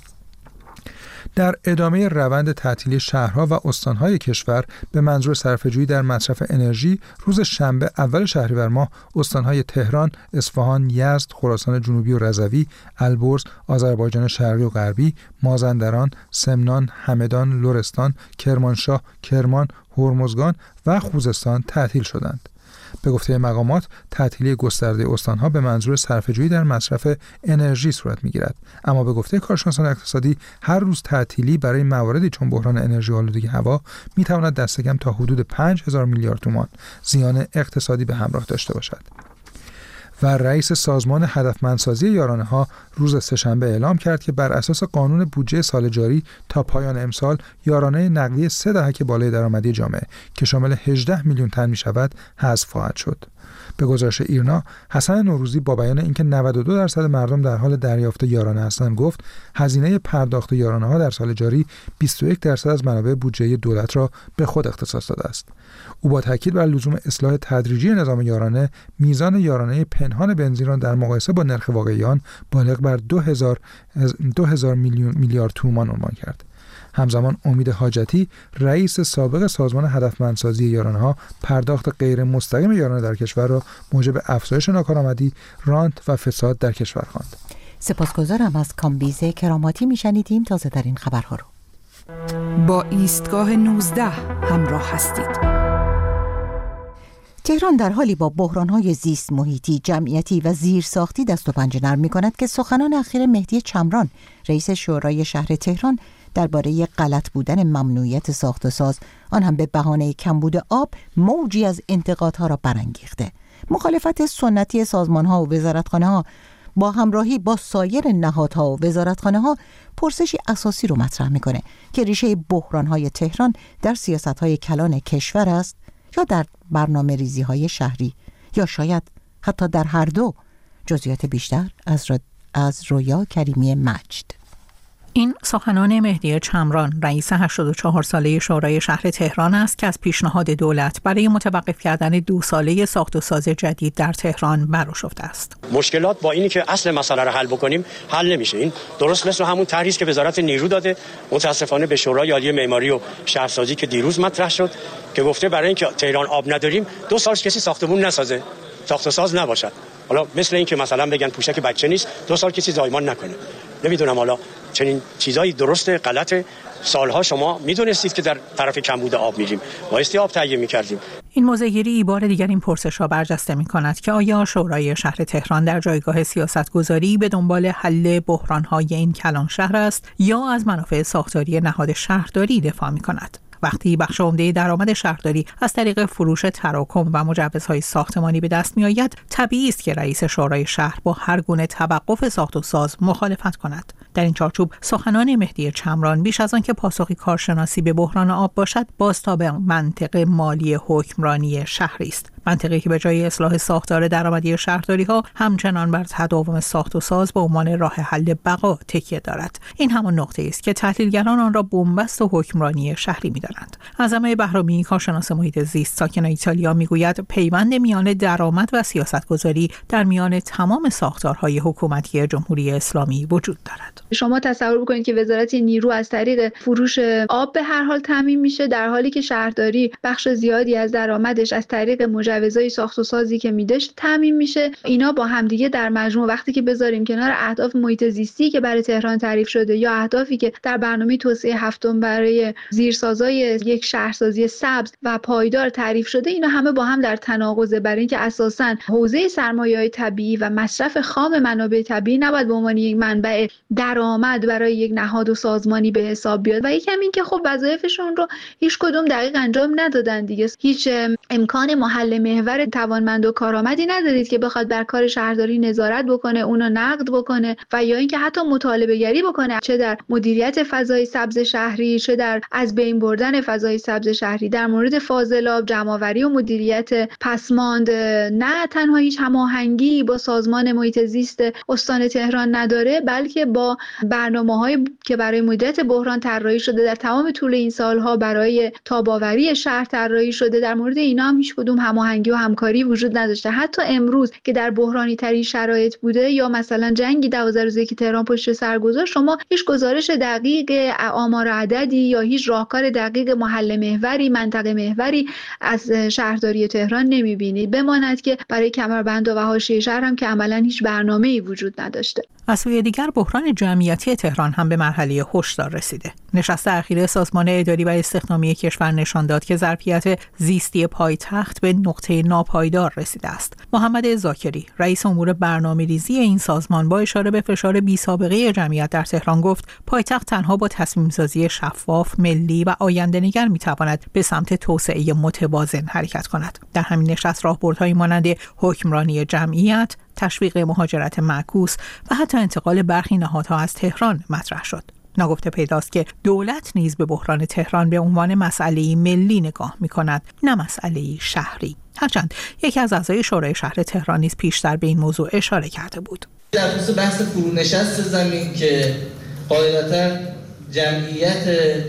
در ادامه روند تعطیلی شهرها و استانهای کشور به منظور صرفه‌جویی در مصرف انرژی، روز شنبه اول شهریور ماه استانهای تهران، اصفهان، یزد، خراسان جنوبی و رضوی، البرز، آذربایجان شرقی و غربی، مازندران، سمنان، همدان، لرستان، کرمانشاه، کرمان، هرمزگان و خوزستان تعطیل شدند. به گفته مقامات تعطیلی گسترده استانها به منظور صرفه‌جویی در مصرف انرژی صورت می‌گیرد، اما به گفته کارشناسان اقتصادی هر روز تعطیلی برای مواردی چون بحران انرژی و آلودگی هوا می‌تواند دست کم تا حدود پنج هزار میلیارد تومان زیان اقتصادی به همراه داشته باشد. و رئیس سازمان هدفمندسازی یارانه‌ها روز سه‌شنبه اعلام کرد که بر اساس قانون بودجه سال جاری تا پایان امسال یارانه نقدی سه دهک بالای درآمدی جامعه که شامل هجده میلیون تن می‌شود حذف خواهد شد. به گزارش ایرنا، حسن نوروزی با بیان اینکه نود و دو درصد مردم در حال دریافت یارانه هستند گفت هزینه پرداخت یارانه‌ها در سال جاری بیست و یک درصد از منابع بودجه دولت را به خود اختصاص داده است. او با تاکید بر لزوم اصلاح تدریجی نظام یارانه، میزان یارانه پنهان بنزین را در مقایسه با نرخ واقعی آن بالغ بر دو هزار میلیون میلیارد تومان عنوان کرد. همزمان امید حاجتی رئیس سابق سازمان هدفمندسازی یارانه‌ها پرداخت غیر مستقیم یارانه در کشور را موجب افزایش ناکارآمدی، رانت و فساد در کشور خواند. سپاسگزارم. از کامبیز کراماتی میشنیدیم تازه در این خبرها رو. با ایستگاه نوزده همراه هستید. تهران در حالی با بحران‌های زیست محیطی، جمعیتی و زیرساختی دست و پنجه نرم می‌کند که سخنان اخیر مهدی چمران، رئیس شورای شهر تهران، درباره غلط بودن ممنوعیت ساخت و ساز آن هم به بهانه کمبود آب موجی از انتقادها را برانگیخته. مخالفت سنتی سازمان‌ها و وزارتخانه‌ها با همراهی با سایر نهادها و وزارتخانه‌ها پرسشی اساسی رو مطرح میکنه که ریشه بحران‌های تهران در سیاست‌های کلان کشور است یا در برنامه‌ریزی‌های شهری یا شاید حتی در هر دو. جزئیات بیشتر از رو... از رویا کریمی مجد. این سخنان مهدی چمران، رئیس هشتاد و چهار ساله شورای شهر تهران است که از پیشنهاد دولت برای متوقف کردن دو ساله ساخت و ساز جدید در تهران برآشفته است. مشکلات با اینی که اصل مسئله رو حل بکنیم حل نمیشه. این درست مثل همون طرحی که وزارت نیرو داده، متاسفانه به شورای عالی معماری و شهرسازی که دیروز مطرح شد که گفته برای اینکه تهران آب نداریم دو سال کسی ساختمون نسازه، ساخت و ساز نباشد. حالا مثل این که مثلا بگن پوشک بچه نیست، دو سال کسی زایمان نکنه. نمیدونم حالا چنین چیزایی درسته غلطه. سالها شما میدونستید که در طرف کمبود آب میریم، بایستی آب تهیه میکردیم. این موضع‌گیری بار دیگر این پرسش را برجسته می‌کند که آیا شورای شهر تهران در جایگاه سیاستگذاری به دنبال حل بحران‌های این کلان شهر است یا از منافع ساختاری نهاد شهرداری دفاع می‌کند؟ وقتی بخش عمده درآمد شهرداری از طریق فروش تراکم و مجوزهای ساختمانی به دست می‌آید، طبیعی است که رئیس شورای شهر با هر گونه توقف ساخت و ساز مخالفت کند. در این چارچوب سخنان مهدی چمران بیش از آن که پاسخی کارشناسی به بحران آب باشد، بازتاب منطق مالی حکمرانی شهری است. منطقی که به جای اصلاح ساختار درآمدی شهرداری‌ها همچنان بر تداوم ساخت و ساز به عنوان راه حل بقا تکیه دارد. این همان نقطه‌ای است که تحلیلگران آن را بنبست و حکمرانی شهری می‌دانند. اعظم بهرامی، کارشناس محیط زیست ساکن ایتالیا، میگوید پیوند میان درآمد و سیاستگذاری در میان تمام ساختارهای حکومتی جمهوری اسلامی وجود دارد. شما تصور بکنید که وزارت نیرو از طریق فروش آب به هر حال تامین میشه، در حالی که شهرداری بخش زیادی از درآمدش از طریق مجوزهای ساخت و سازی که میدهش تامین میشه. اینا با همدیگه در مجموع وقتی که بذاریم کنار اهداف محیط زیستی که برای تهران تعریف شده یا اهدافی که در برنامه توسعه هفتم برای زیرسازهای یک شهرسازی سبز و پایدار تعریف شده، اینا همه با هم در تناقضه، برای اینکه اساساً حوزه سرمایه‌های طبیعی و مصرف خام منابع طبیعی نباید به عنوان یک منبع درآمد برای یک نهاد و سازمانی به حساب بیاد. و یکم این که خب وظایفشون رو هیچ کدوم دقیق انجام ندادن دیگه. هیچ امکان محل محور توانمند و کارآمدی ندارید که بخواد بر کار شهرداری نظارت بکنه، اونو نقد بکنه و یا اینکه حتی مطالبه گری بکنه، چه در مدیریت فضای سبز شهری، چه در از بین بردن فضای سبز شهری. در مورد فاضلاب، جمع‌آوری و مدیریت پسماند نه تنها هیچ هماهنگی با سازمان محیط زیست استان تهران نداره، بلکه با برنامه‌هایی که برای مدیریت بحران طراحی شده در تمام طول این سالها برای تاب‌آوری شهر طراحی شده، در مورد اینا هم هیچ کدوم هماهنگی و همکاری وجود نداشته. حتی امروز که در بحرانی ترین شرایط بوده یا مثلا جنگی دوازده روزه که تهران پشت سر گذاشت، شما هیچ گزارش دقیق آمار عددی یا هیچ راهکار دقیق محل محوری، منطقه محوری از شهرداری تهران نمی‌بینید. بماند که برای کمربند و حاشیه شهر هم که عملاً هیچ برنامه‌ای وجود نداشته. از سوی دیگر بحران جمعیتی تهران هم به مرحله هشدار رسیده. نشست اخیر سازمان اداری و استخدامی کشور نشان داد که ظرفیت زیستی پایتخت به نقطه ناپایدار رسیده است. محمد ذاکری، رئیس امور برنامه‌ریزی این سازمان، با اشاره به فشار بی‌سابقه جمعیت در تهران گفت پایتخت تنها با تصمیم‌سازی شفاف، ملی و آینده‌نگر می‌تواند به سمت توسعه متوازن حرکت کند. در همین نشست راهبردهایی مانند حکمرانی جمعیت، تشویق مهاجرت معکوس و حتی انتقال برخی نهادها از تهران مطرح شد. ناگفته پیداست که دولت نیز به بحران تهران به عنوان مسئله ملی نگاه می‌کند، نه مسئله شهری. هرچند یکی از اعضای شورای شهر تهران نیز پیشتر به این موضوع اشاره کرده بود. در خصوص بحث فرونشست زمین که قاعدتاً جمعیت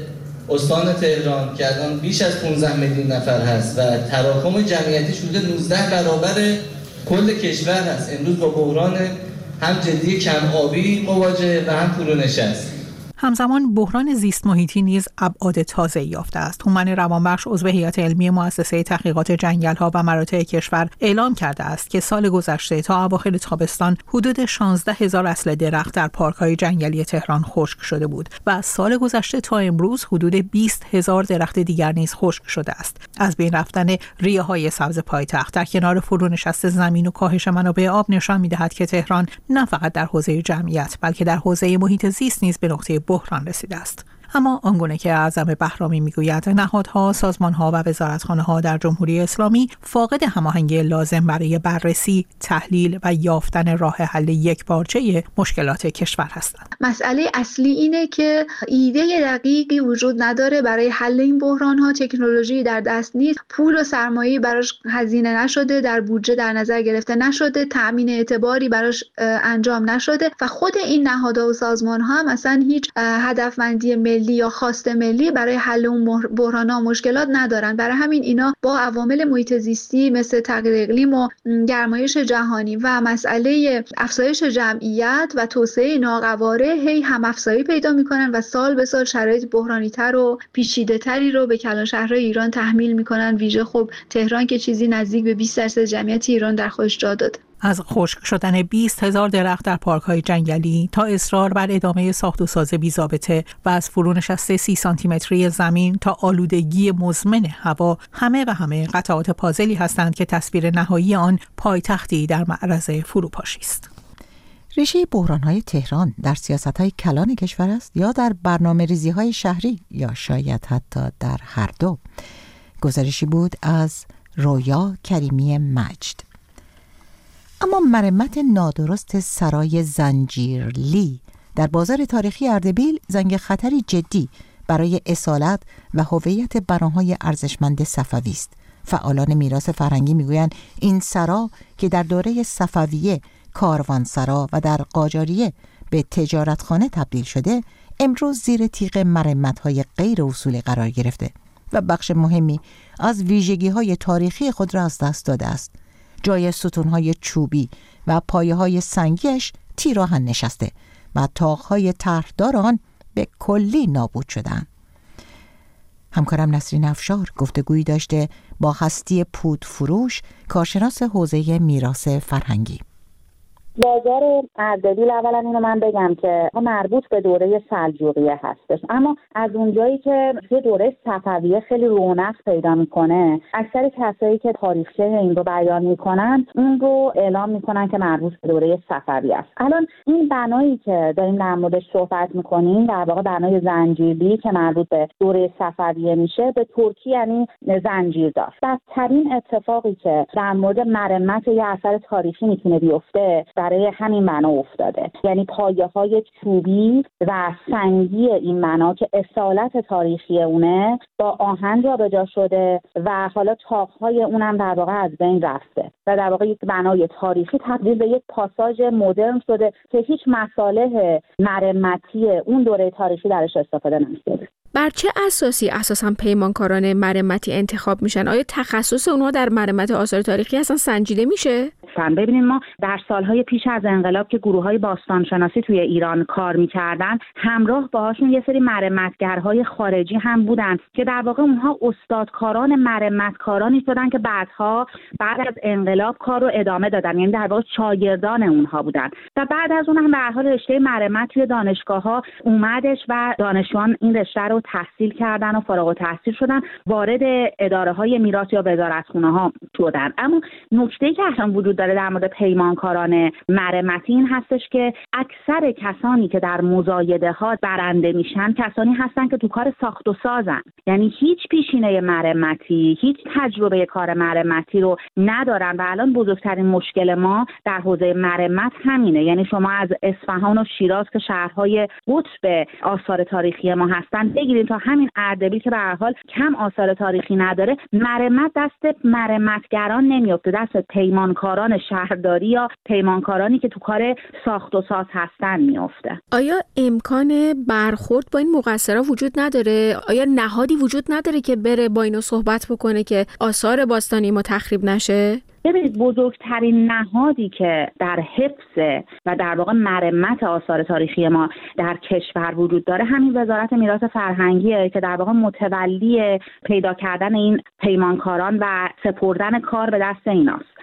استان تهران که الان بیش از پانزده میلیون نفر هست و تراکم جمعیتیش حدود نوزده برابر کل کشور هست، امروز با بحران هم جدی کم آبی مواجه و هم فرونشست. همزمان بحران زیست محیطی نیز ابعاد تازه‌ای یافته است. هومن روانبخش، عضو هیئت علمی مؤسسه تحقیقات جنگل‌ها و مراتع کشور، اعلام کرده است که سال گذشته تا اواخر تابستان حدود شانزده هزار اصل درخت در پارک‌های جنگلی تهران خشک شده بود و از سال گذشته تا امروز حدود بیست هزار درخت دیگر نیز خشک شده است. از بین رفتن ریه‌های سبز پایتخت در کنار فرونشست زمین و کاهش منابع آب نشان می‌دهد که تهران نه فقط در حوزه جمعیت بلکه در حوزه محیط زیست نیز به نقطه بحران رسیده است. اما آنگونه که اعظم بهرامی میگوید نهادها، سازمانها و وزارتخانه‌ها در جمهوری اسلامی فاقد هماهنگی لازم برای بررسی، تحلیل و یافتن راه حل یکپارچه مشکلات کشور هستند. مسئله اصلی اینه که ایده دقیقی وجود نداره برای حل این بحران‌ها، تکنولوژی در دست نیست، پول و سرمایه براش هزینه نشده، در بودجه در نظر گرفته نشده، تأمین اعتباری براش انجام نشده و خود این نهادها و سازمان‌ها هم اصلا هیچ هدفمندی ملی یا خواست ملی برای حل اون بحران‌ها و مشکلات ندارن. برای همین اینا با عوامل محیط زیستی مثل تغییر اقلیم و گرمایش جهانی و مسئله افزایش جمعیت و توسعه ناقواره هی هم افزایی پیدا میکنن و سال به سال شرایط بحرانی‌تر و پیچیده‌تری رو به کلانشهرهای ایران تحمیل میکنن. ویژه خب تهران که چیزی نزدیک به بیست درصد جمعیت ایران در خودش جا داده. از خشک شدن بیست هزار درخت در پارک‌های جنگلی تا اصرار بر ادامه ساخت و ساز بی‌ضابطه و از فرونشست سی سانتی متری زمین تا آلودگی مزمن هوا، همه و همه قطعات پازلی هستند که تصویر نهایی آن پایتختی در معرض فروپاشی است. ریشه بحران‌های تهران در سیاست‌های کلان کشور است یا در برنامه‌ریزی‌های شهری یا شاید حتی در هر دو؟ گزارشی بود از رویا کریمی مجد. اما مرمت نادرست سرای زنجیرلی در بازار تاریخی اردبیل زنگ خطری جدی برای اصالت و هویت بناهای ارزشمند صفوی است. فعالان میراث فرهنگی میگویند این سرا که در دوره صفویه کاروانسرا و در قاجاریه به تجارتخانه تبدیل شده، امروز زیر تیغ مرمت‌های غیر اصولی قرار گرفته و بخش مهمی از ویژگی‌های تاریخی خود را از دست داده است. جای ستونهای چوبی و پایه‌های سنگیش تیراهن نشسته و طاق‌های طرحدار آن به کلی نابود شدند. همکارم نسرین افشار گفتگویی داشته با هستی پودفروش، کارشناس حوزه میراث فرهنگی. بازار اردبیل اولا اینو من بگم که مربوط به دوره سلجوقیه هستش، اما از اونجایی که توی دوره صفویه خیلی رونق پیدا میکنه، اکثر کسایی که تاریخچه این رو بیان میکنن اون رو اعلام میکنن که مربوط به دوره صفویه است. الان این بنایی که داریم در موردش صحبت میکنیم در واقع بنای زنجیرلی که مربوط به دوره صفویه میشه، به ترکی یعنی زنجیردار. بدترین اتفاقی که در مورد مرمت یا اثر تاریخی میتونه بیفته برای همین بنا افتاده، یعنی پایه‌های چوبی و سنگی این بنا که اصالت تاریخی اونه با آهن جابجا شده و حالا طاق‌های اونم در واقع از بین رفته و در واقع یک بنای تاریخی تبدیل به یک پاساژ مدرن شده که هیچ مصالح مرمتی اون دوره تاریخی درش استفاده نشده. بر چه اساسی اساساً پیمانکاران مرمتی انتخاب میشن؟ آیا تخصص اونها در مرمت آثار تاریخی اصلا سنجیده میشه؟ ببینید ما در سالهای پیش از انقلاب که گروه‌های باستانشناسی توی ایران کار می‌کردن، همراه باهاشون یه سری مرمتگرهای خارجی هم بودن که در واقع اونها استادکاران مرمتکارانی شدن که بعدها بعد از انقلاب کار رو ادامه دادن، یعنی در واقع شاگردان اونها بودن و بعد از اون هم به هر حال رشته مرمت توی دانشگاه‌ها اومدش و دانشجویان این رشته رو تحصیل کردن و فارغ التحصیل شدن، وارد اداره‌های میراث یا وزارتخونه‌ها شدن. اما نکته‌ای که اصلا وجود داره در مورد پیمانکاران مرمتی این هستش که اکثر کسانی که در مزایده‌ها برنده میشن کسانی هستن که تو کار ساخت و سازن، یعنی هیچ پیشینه مرمتی، هیچ تجربه کار مرمتی رو ندارن و الان بزرگترین مشکل ما در حوزه مرمت همینه. یعنی شما از اصفهان و شیراز که شهرهای قطب آثار تاریخی ما هستن بگیرید تا همین اردبیل که به هر حال کم آثار تاریخی نداره، مرمت دست مرمتگران نمیفته، دست پیمانکاران شهرداری یا پیمانکارانی که تو کار ساخت و ساز هستن میفته. آیا امکان برخورد با این مقصرا وجود نداره؟ آیا نهادی وجود نداره که بره با اینو صحبت بکنه که آثار باستانی ما تخریب نشه؟ ببینید بزرگترین نهادی که در حفظ و در واقع مرمت آثار تاریخی ما در کشور وجود داره همین وزارت میراث فرهنگیه که در واقع متولی پیدا کردن این پیمانکاران و سپردن کار به دست ایناست.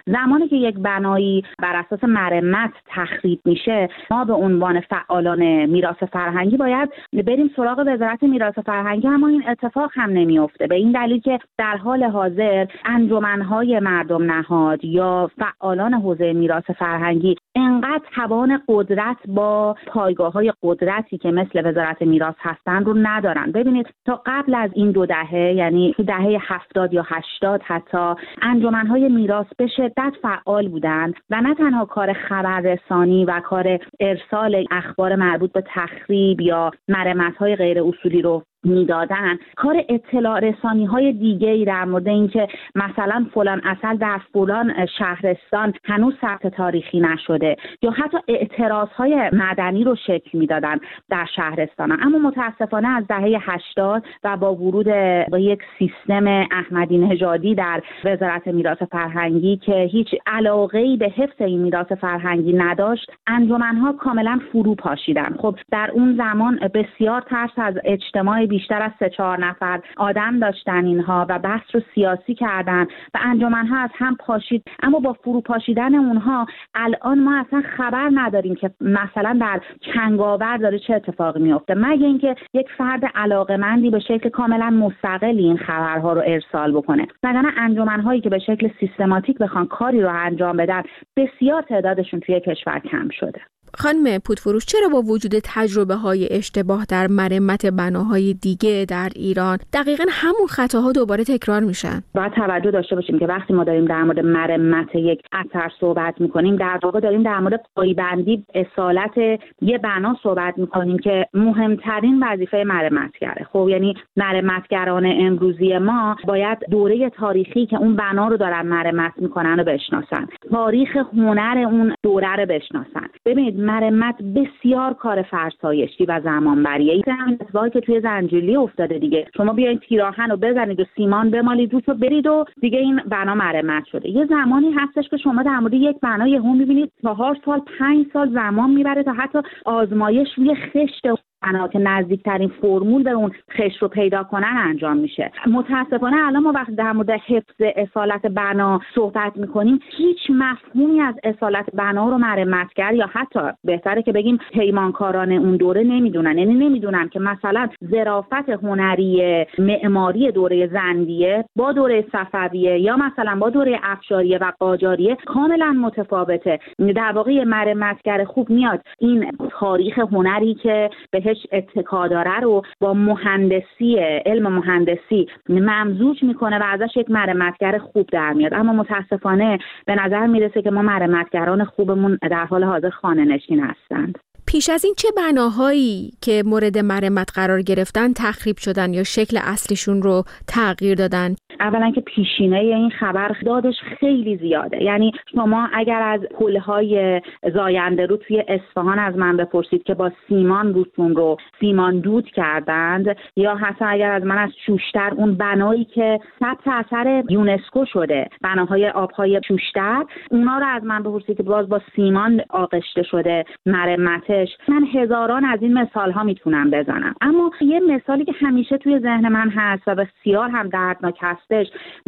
زمانی که یک بنایی بر اساس مرمت تخریب میشه، ما به عنوان فعالان میراث فرهنگی باید بریم سراغ وزارت میراث فرهنگی، اما این اتفاق هم نمیفته، به این دلیل که در حال حاضر انجمنهای مردم نهاد یا فعالان حوزه میراث فرهنگی انقدر توان قدرت با پایگاه‌های قدرتی که مثل وزارت میراث هستن رو ندارن. ببینید تا قبل از این دو دهه، یعنی تو دهه هفتاد یا هشتاد، حتی انجمنهای میراث به شدت فعال بودند و نه تنها کار خبررسانی و کار ارسال اخبار مربوط به تخریب یا مرمت‌های غیر اصولی رو میدادن، کار اطلاع رسانی های دیگه‌ای در مورد اینکه مثلا فلان اصل در فلان شهرستان هنوز ثبت تاریخی نشده یا حتی اعتراض های مدنی رو شکل میدادن در شهرستان. اما متاسفانه از دهه هشتاد و با ورود با یک سیستم احمدی نژادی در وزارت میراث فرهنگی که هیچ علاقه‌ای به حفظ این میراث فرهنگی نداشت، انجمن‌ها کاملا فرو پاشیدن. خب در اون زمان بسیار ترس از اجتماع بیشتر از سه چهار نفر آدم داشتن اینها و بحث رو سیاسی کردن و انجمن‌ها از هم پاشید. اما با فرو پاشیدن اونها الان ما اصلا خبر نداریم که مثلا در چنگاور داره چه اتفاقی میفته، مگه اینکه یک فرد علاقه‌مندی به شکل کاملا مستقلی این خبرها رو ارسال بکنه. وگرنه انجمن‌هایی که به شکل سیستماتیک بخوان کاری رو انجام بدن، بسیار تعدادشون توی کشور کم شده. خانم پودفروش، چرا با وجود تجربه های اشتباه در مرمت بناهای دیگه در ایران دقیقاً همون خطاها دوباره تکرار میشن؟ باید توجه داشته باشیم که وقتی ما داریم در مورد مرمت یک اثر صحبت میکنیم، در واقع داریم در مورد پایبندی اصالت یه بنا صحبت میکنیم که مهمترین وظیفه مرمتگره. خب یعنی مرمتگران امروزی ما باید دوره تاریخی که اون بنا رو دارن مرمت میکنن رو بشناسن، تاریخ هنر اون دوره رو بشناسن. ببینید مرمت بسیار کار فرسایشی و زمانبریه. این همین اتفاقی که توی زنجیرلی افتاده دیگه. شما بیاین تیراهن رو بزنید و سیمان بمالید روش و برید و دیگه این بنا مرمت شده. یه زمانی هستش که شما در مورد یک بنا یهو می‌بینید چهار سال پنج سال زمان میبره تا حتی آزمایش روی خشت بنا که نزدیکترین فرمول به اون خشت رو پیدا کنن انجام میشه. متاسفانه الان ما وقتی در مورد حفظ اصالت بنا صحبت میکنیم، هیچ مفهومی از اصالت بنا رو مرمتگر یا حتی بهتره که بگیم پیمانکاران اون دوره نمیدونن. یعنی نمیدونن که مثلا ظرافت هنری معماری دوره زندیه با دوره صفویه یا مثلا با دوره افشاریه و قاجاریه کاملا متفاوته. در واقع مرمتگر خوب میاد این تاریخ هنری که به اتکا داره رو با مهندسی، علم مهندسی ممزوج میکنه و ازش یک مرمتگر خوب در میاد. اما متاسفانه به نظر میرسه که ما مرمتگران خوبمون در حال حاضر خانه نشین هستند. پیش از این چه بناهایی که مورد مرمت قرار گرفتن تخریب شدن یا شکل اصلیشون رو تغییر دادن؟ اولا که پیشینه این خبر دادش خیلی زیاده. یعنی شما اگر از پل‌های زاینده رو توی اصفهان از من بپرسید که با سیمان روتون رو سیمان دود کردند، یا حتی اگر از من از شوشتر اون بنایی که ثبت اثر یونسکو شده، بناهای آبهای شوشتر، اونا رو از من بپرسید که باز با سیمان آغشته شده مرمتش، من هزاران از این مثال ها میتونم بزنم. اما یه مثالی که همیشه توی ذهن من هست و بسیار هم دردناک هستش،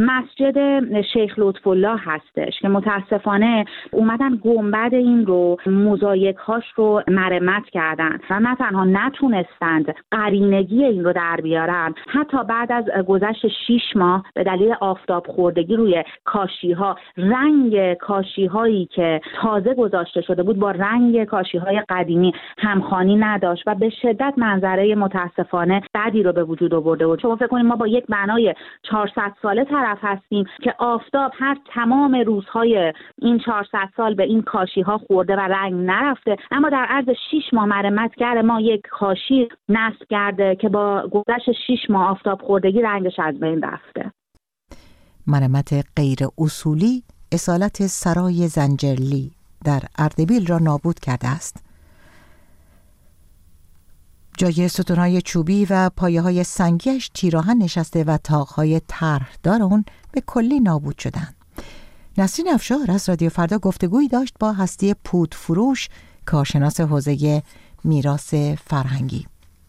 مسجد شیخ لطف الله هستش که متاسفانه اومدن گنبد این رو، موزاییک هاش رو مرمت کردن و نه تنها نتونستند قرینگی این رو در بیارن، حتی بعد از گذشت شش ماه به دلیل آفتاب خوردگی روی کاشی ها، رنگ کاشی هایی که تازه گذاشته شده بود با رنگ کاشی های قدیمی همخوانی نداشت و به شدت منظره متاسفانه بعدی رو به وجود آورده بود. شما فکر کنید ما با یک بنای چهارصد ساله طرف هستیم که آفتاب هر تمام روزهای این چهارصد سال به این کاشی ها خورده و رنگ نرفته، اما در عرض شش ماه مرمتگر ما یک کاشی نصب کرده که با گذشت شش ماه آفتاب خوردگی رنگش از بین رفته. مرمت غیر اصولی اصالت سرای زنجیرلی در اردبیل را نابود کرده است. جای ستونهای چوبی و پایه‌های سنگیش تیراهن نشسته و طاق‌های طرحدار اون به کلی نابود شدند. نسرین افشار از رادیو فردا گفتگویی داشت با هستی پودفروش، کارشناس حوزه میراث فرهنگی.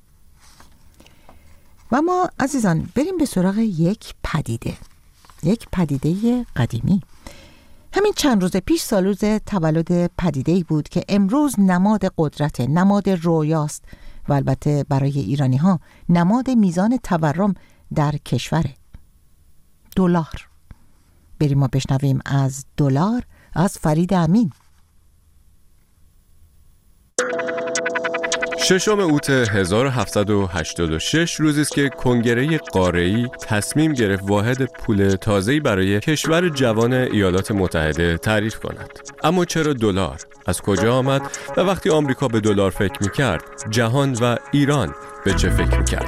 و ما عزیزان بریم به سراغ یک پدیده یک پدیده قدیمی. همین چند روز پیش سالروز تولد پدیده‌ای بود که امروز نماد قدرت، نماد رویاست و البته برای ایرانی‌ها نماد میزان تورم در کشوره. دلار. بریم ما بشنویم از دلار از فرید امین. ششم اوت هزار و هفتصد و هشتاد و شش روزی است که کنگره قاره‌ای تصمیم گرفت واحد پول تازه‌ای برای کشور جوان ایالات متحده تعریف کند. اما چرا دلار؟ از کجا آمد و وقتی آمریکا به دلار فکر می‌کرد، جهان و ایران به چه فکر می‌کرد؟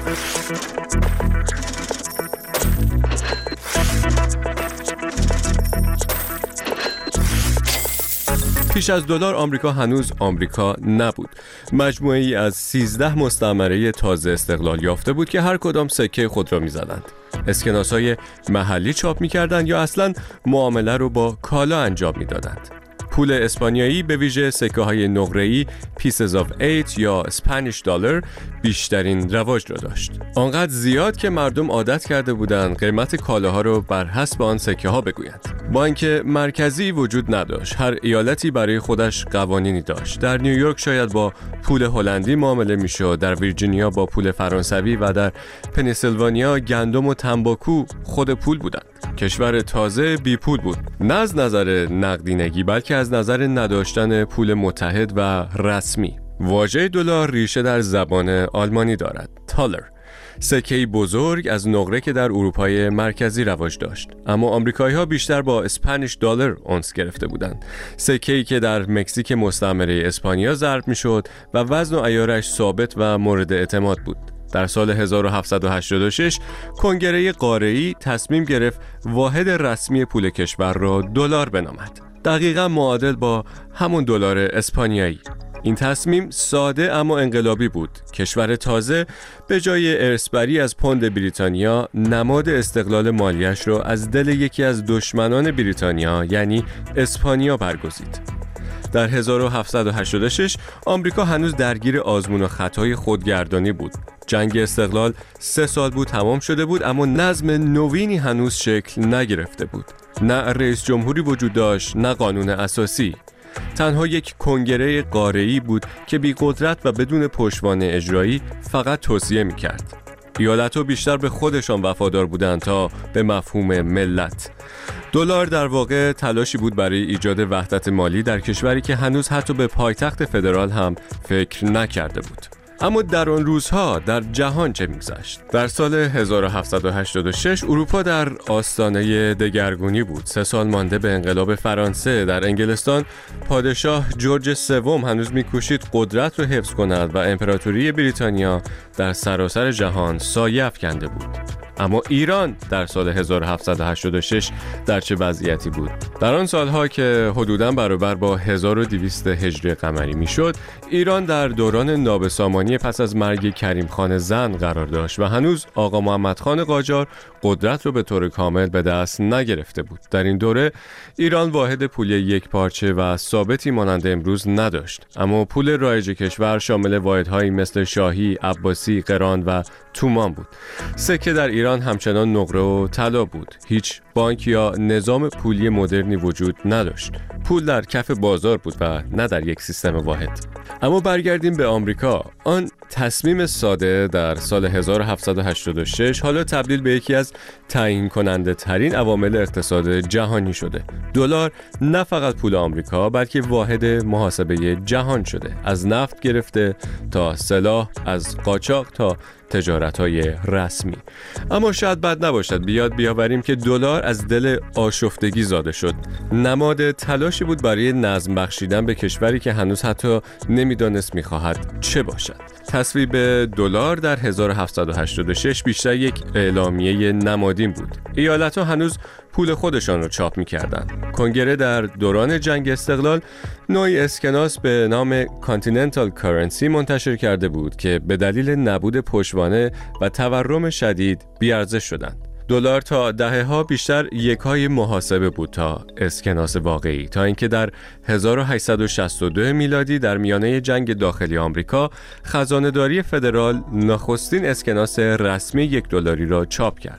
پیش از دلار آمریکا هنوز آمریکا نبود. مجموعه‌ای از سیزده مستعمره تازه استقلال یافته بود که هر کدام سکه خود را می‌زدند. اسکناس‌های محلی چاپ می‌کردند یا اصلاً معامله رو با کالا انجام می‌دادند. پول اسپانیایی به ویژه سکه‌های نقره‌ای Pieces of eight یا Spanish Dollar بیشترین رواج را داشت. آنقدر زیاد که مردم عادت کرده بودند قیمت کالاها رو بر حسب آن سکه‌ها بگویند. بانک مرکزی وجود نداشت. هر ایالتی برای خودش قوانینی داشت. در نیویورک شاید با پول هلندی معامله میشد، در ویرجینیا با پول فرانسوی و در پنیسیلوانیا گندم و تنباکو خود پول بودند. کشور تازه بی پول بود، نه از نظر نقدینگی بلکه از نظر نداشتن پول متحد و رسمی. واژه دلار ریشه در زبان آلمانی دارد، تالر، سکه‌ای بزرگ از نقره که در اروپای مرکزی رواج داشت. اما آمریکایی‌ها بیشتر با اسپانیش دلار اونس گرفته بودند، سکه‌ای که در مکزیک مستعمره اسپانیا ضرب می‌شد و وزن و عیارش ثابت و مورد اعتماد بود. در سال هزار و هفتصد و هشتاد و شش کنگره قاره‌ای تصمیم گرفت واحد رسمی پول کشور را دلار بنامد، دقیقاً معادل با همون دلار اسپانیایی. این تصمیم ساده اما انقلابی بود. کشور تازه به جای ارثبری از پوند بریتانیا نماد استقلال مالیش را از دل یکی از دشمنان بریتانیا یعنی اسپانیا برگزید. در هزار و هفتصد و هشتاد و شش آمریکا هنوز درگیر آزمون و خطای خودگردانی بود. جنگ استقلال سه سال بود تمام شده بود، اما نظم نوینی هنوز شکل نگرفته بود. نه رئیس جمهوری وجود داشت، نه قانون اساسی. تنها یک کنگره قاره‌ای بود که بی قدرت و بدون پشتوانه اجرایی فقط توصیه می کرد. ایالت‌ها بیشتر به خودشان وفادار بودند تا به مفهوم ملت. دلار در واقع تلاشی بود برای ایجاد وحدت مالی در کشوری که هنوز حتی به پایتخت فدرال هم فکر نکرده بود. اما در آن روزها در جهان چه می‌گذشت؟ در سال هزار و هفتصد و هشتاد و شش اروپا در آستانه دگرگونی بود. سه سال مانده به انقلاب فرانسه. در انگلستان پادشاه جورج سوم هنوز می‌کوشید قدرت را حفظ کند و امپراتوری بریتانیا در سراسر جهان سایه افکنده بود. اما ایران در سال هزار و هفتصد و هشتاد و شش در چه وضعیتی بود؟ در آن سالها که حدوداً برابر با هزار و دویست هجری قمری میشد، ایران در دوران نابسامانی پس از مرگ کریم خان زند قرار داشت و هنوز آقا محمد خان قاجار قدرت رو به طور کامل به دست نگرفته بود. در این دوره ایران واحد پولی یک پارچه و ثابتی مانند امروز نداشت، اما پول رایج کشور شامل واحدهایی مثل شاهی، عباسی، قران و تومان بود. سکه در ایران همچنان نقره و طلا بود. هیچ بانک یا نظام پولی مدرنی وجود نداشت. پول در کف بازار بود و نه در یک سیستم واحد. اما برگردیم به آمریکا. آن تصمیم ساده در سال هزار و هفتصد و هشتاد و شش حالا تبدیل به یکی از تعیین کننده ترین عوامل اقتصاد جهانی شده. دلار نه فقط پول آمریکا بلکه واحد محاسبه جهان شده. از نفت گرفته تا سلاح، از قاچاق تا تجارت‌های رسمی. اما شاید بد نباشد بیاد بیاوریم که دلار از دل آشفتگی زاده شد. نماد تلاشی بود برای نظم بخشیدن به کشوری که هنوز حتی نمیدانست می‌خواهد چه باشد. تصویب دلار در هزار و هفتصد و هشتاد و شش بیشتر یک اعلامیه نمادین بود. ایالت‌ها هنوز پول خودشان رو چاپ می‌کردند. کنگره در دوران جنگ استقلال نوعی اسکناس به نام کانتیننتال کرنسی منتشر کرده بود که به دلیل نبود پشتوانه و تورم شدید بی‌ارزش شدند. دلار تا دهه‌ها بیشتر یک‌های محاسبه بود تا اسکناس واقعی، تا اینکه در هزار و هشتصد و شصت و دو میلادی در میانه جنگ داخلی آمریکا خزانه‌داری فدرال نخستین اسکناس رسمی یک دلاری را چاپ کرد.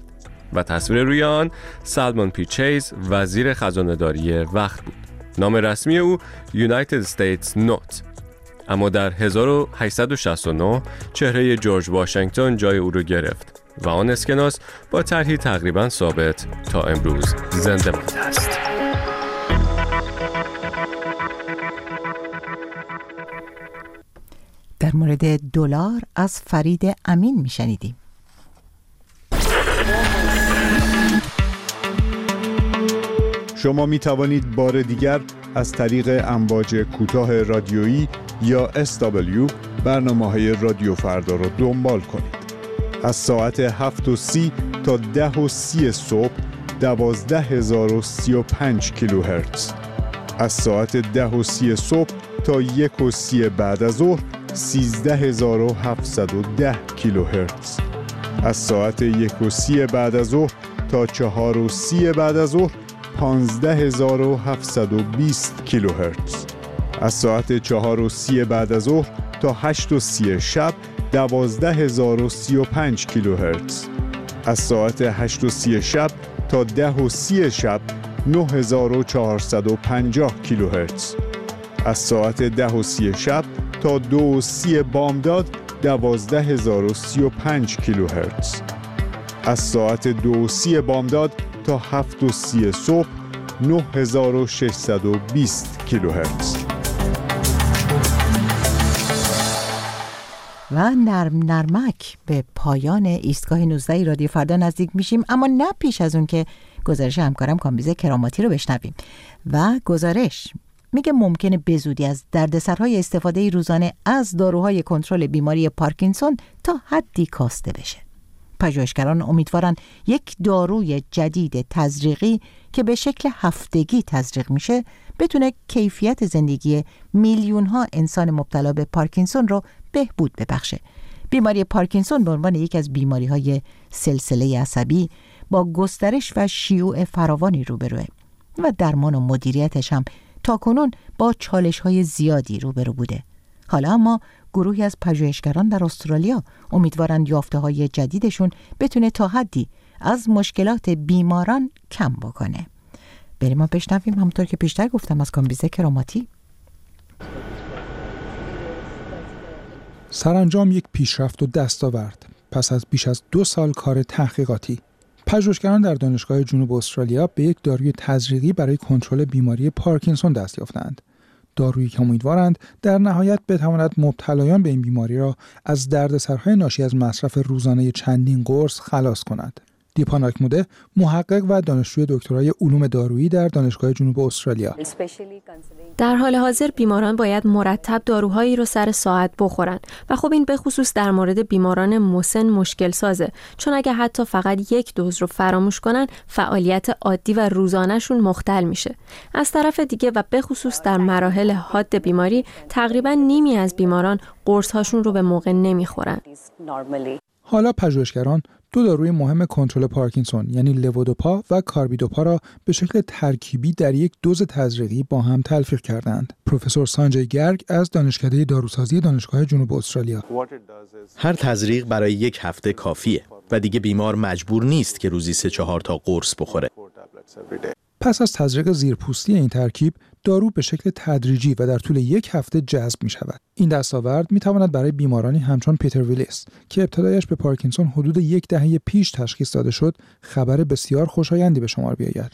و تصویر روی آن سالمون پی چیز وزیر خزانه‌داری وقت بود. نام رسمی او United States Note. اما در هزار و هشتصد و شصت و نه چهره جورج واشنگتن جای او را گرفت و آن اسکناس با طرحی تقریباً ثابت تا امروز زنده مانده است. در مورد دلار از فرید امین میشنیدیم. شما می توانید بار دیگر از طریق امواج کوتاه رادیویی یا اس دبلیو برنامه‌های رادیو فردا را دنبال کنید. از ساعت هفت و سی تا ده و سی صبح دوازده هزار و سی و پنج کیلوهرتز. از ساعت ده و سی صبح تا یک و سی بعد از ظهر سیزده هزار و هفتصد و ده کیلوهرتز. از ساعت یک و سی بعد از ظهر تا چهار و سی بعد از ظهر پانزده هزار و هفتصد و بیست کیلوهرتز. از ساعت چهار و سی بعد از ظهر تا هشت و سی شب دوازده هزار و سی و پنج کیلوهرتز. از ساعت هشت و سی شب تا ده و سی شب نه هزار و چهارصد و پنجاه کیلوهرتز. از ساعت ده و سی شب تا دو و سی بامداد دوازده هزار و سی و پنج کیلوهرتز. از ساعت دو و سی بامداد تا هفت و سی صبح نه هزار و ششصد و بیست کیلوهرتز. و نرم نرمک به پایان ایستگاه نوزده رادیو فردا نزدیک میشیم، اما نه پیش از اون که گزارش همکارم کامبیز کراماتی رو بشنویم. و گزارش میگه ممکنه به زودی از دردسرهای استفاده روزانه از داروهای کنترل بیماری پارکینسون تا حدی کاسته بشه. پژوهشگران امیدوارن یک داروی جدید تزریقی که به شکل هفتگی تزریق میشه بتونه کیفیت زندگی میلیون ها انسان مبتلا به پارکینسون رو بهبود ببخشه. بیماری پارکینسون به عنوان یک از بیماری های سلسله عصبی با گسترش و شیوع فراوانی روبروه و درمان و مدیریتش هم تاکنون با چالش های زیادی روبرو بوده. حالا اما گروهی از پژوهشگران در استرالیا امیدوارند یافته‌های جدیدشون بتونه تا حدی از مشکلات بیماران کم بکنه. بریم ما بشنویم همونطور که پیشتر گفتم از کامبیز کراماتی. سرانجام یک پیشرفت و دستاورد پس از بیش از دو سال کار تحقیقاتی. پژوهشگران در دانشگاه جنوب استرالیا به یک داروی تزریقی برای کنترل بیماری پارکینسون دست یافتند. دارویی که امیدوارند در نهایت بتواند مبتلایان به این بیماری را از دردسرهای ناشی از مصرف روزانه چندین قرص خلاص کند. دیپا ناکموده، محقق و دانشجوی دکترای علوم دارویی در دانشگاه جنوب استرالیا. در حال حاضر بیماران باید مرتب داروهایی رو سر ساعت بخورن و خب این به خصوص در مورد بیماران مسن مشکل سازه، چون اگه حتی فقط یک دوز رو فراموش کنن فعالیت عادی و روزانه‌شون مختل میشه. از طرف دیگه و به خصوص در مراحل حاد بیماری تقریبا نیمی از بیماران قرص‌هاشون رو به موقع نمیخورن. حالا پژوهشگران دو داروی مهم کنترل پارکینسون یعنی لوودوپا و کاربیدوپا را به شکل ترکیبی در یک دوز تزریقی با هم تلفیق کردند. پروفسور سانجی گرگ از دانشکده داروسازی دانشگاه جنوب استرالیا. هر تزریق برای یک هفته کافیه و دیگه بیمار مجبور نیست که روزی سه چهار تا قرص بخوره. پس از تزریق زیرپوستی این ترکیب، دارو به شکل تدریجی و در طول یک هفته جذب می شود. این دستاورد می تواند برای بیمارانی همچون پیتر ویلیس که ابتدایش به پارکینسون حدود یک دهه پیش تشخیص داده شد، خبر بسیار خوشایندی به شمار بیاید.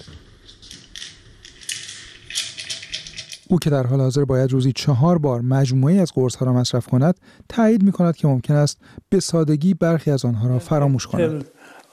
او که در حال حاضر باید روزی چهار بار مجموعی از قرص‌ها را مصرف کند، تایید می کند که ممکن است به سادگی برخی از آنها را فراموش کند.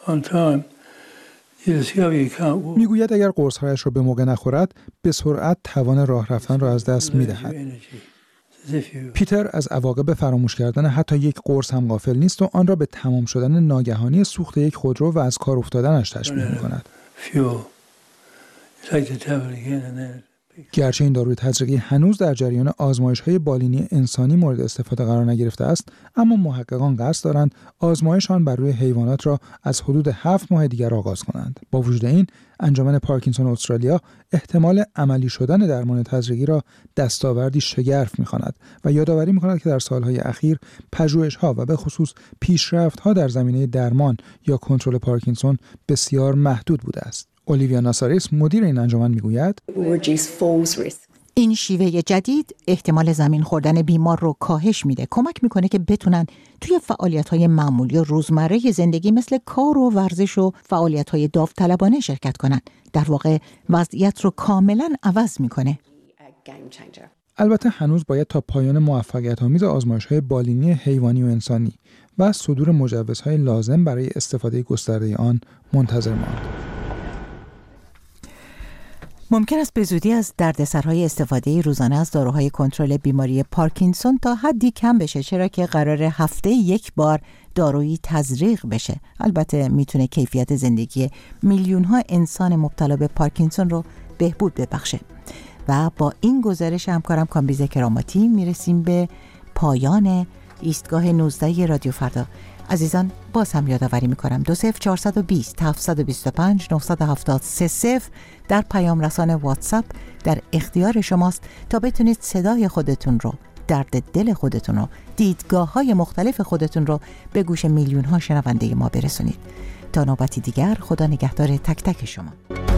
میگوید اگر قرص‌هایش را به موقع نخورد به سرعت توان راه رفتن را از دست می‌دهد. پیتر از عواقب فراموش کردن حتی یک قرص هم غافل نیست و آن را به تمام شدن ناگهانی سوخت یک خودرو و از کار افتادنش تشبیه می‌کند. گرچه این داروی تزریقی هنوز در جریان آزمایش‌های بالینی انسانی مورد استفاده قرار نگرفته است، اما محققان قصد دارند آزمایش آن بر روی حیوانات را از حدود هفت ماه دیگر آغاز کنند. با وجود این، انجمن پارکینسون استرالیا احتمال عملی شدن درمان تزریقی را دستاوردی شگرف می‌خواند و یادآوری می‌کند که در سالهای اخیر پژوهش‌ها و به خصوص پیشرفت‌ها در زمینه درمان یا کنترل پارکینسون بسیار محدود بوده است. اولیویا ناساریس مدیر این انجمن میگوید این شیوه جدید احتمال زمین خوردن بیمار رو کاهش میده، کمک میکنه که بتونن توی فعالیت‌های معمولی و روزمره زندگی مثل کار و ورزش و فعالیت‌های داوطلبانه شرکت کنن. در واقع وضعیت رو کاملا عوض میکنه. البته هنوز باید تا پایان موفقیت‌آمیز آزمایش‌های بالینی حیوانی و انسانی و صدور مجوزهای لازم برای استفاده گسترده آن منتظر ماند. ممکن است به زودی از دردسرهای استفاده روزانه از داروهای کنترل بیماری پارکینسون تا حدی کم بشه، چرا که قرار هفته یک بار دارویی تزریق بشه. البته میتونه کیفیت زندگی میلیون ها انسان مبتلا به پارکینسون رو بهبود ببخشه. و با این گزارش همکارم کامبیز کراماتی میرسیم به پایان ایستگاه نوزده رادیو فردا. عزیزان، باز هم یادآوری میکنم دو صفر چهارصد و بیست هفتصد و بیست و پنج نهصد و هفتاد سه صفر در پیام رسان واتساپ در اختیار شماست تا بتونید صدای خودتون رو، درد دل خودتون رو، دیدگاه های مختلف خودتون رو به گوش میلیون ها شنونده ما برسونید. تا نوبتی دیگر، خدا نگهدار تک تک شما.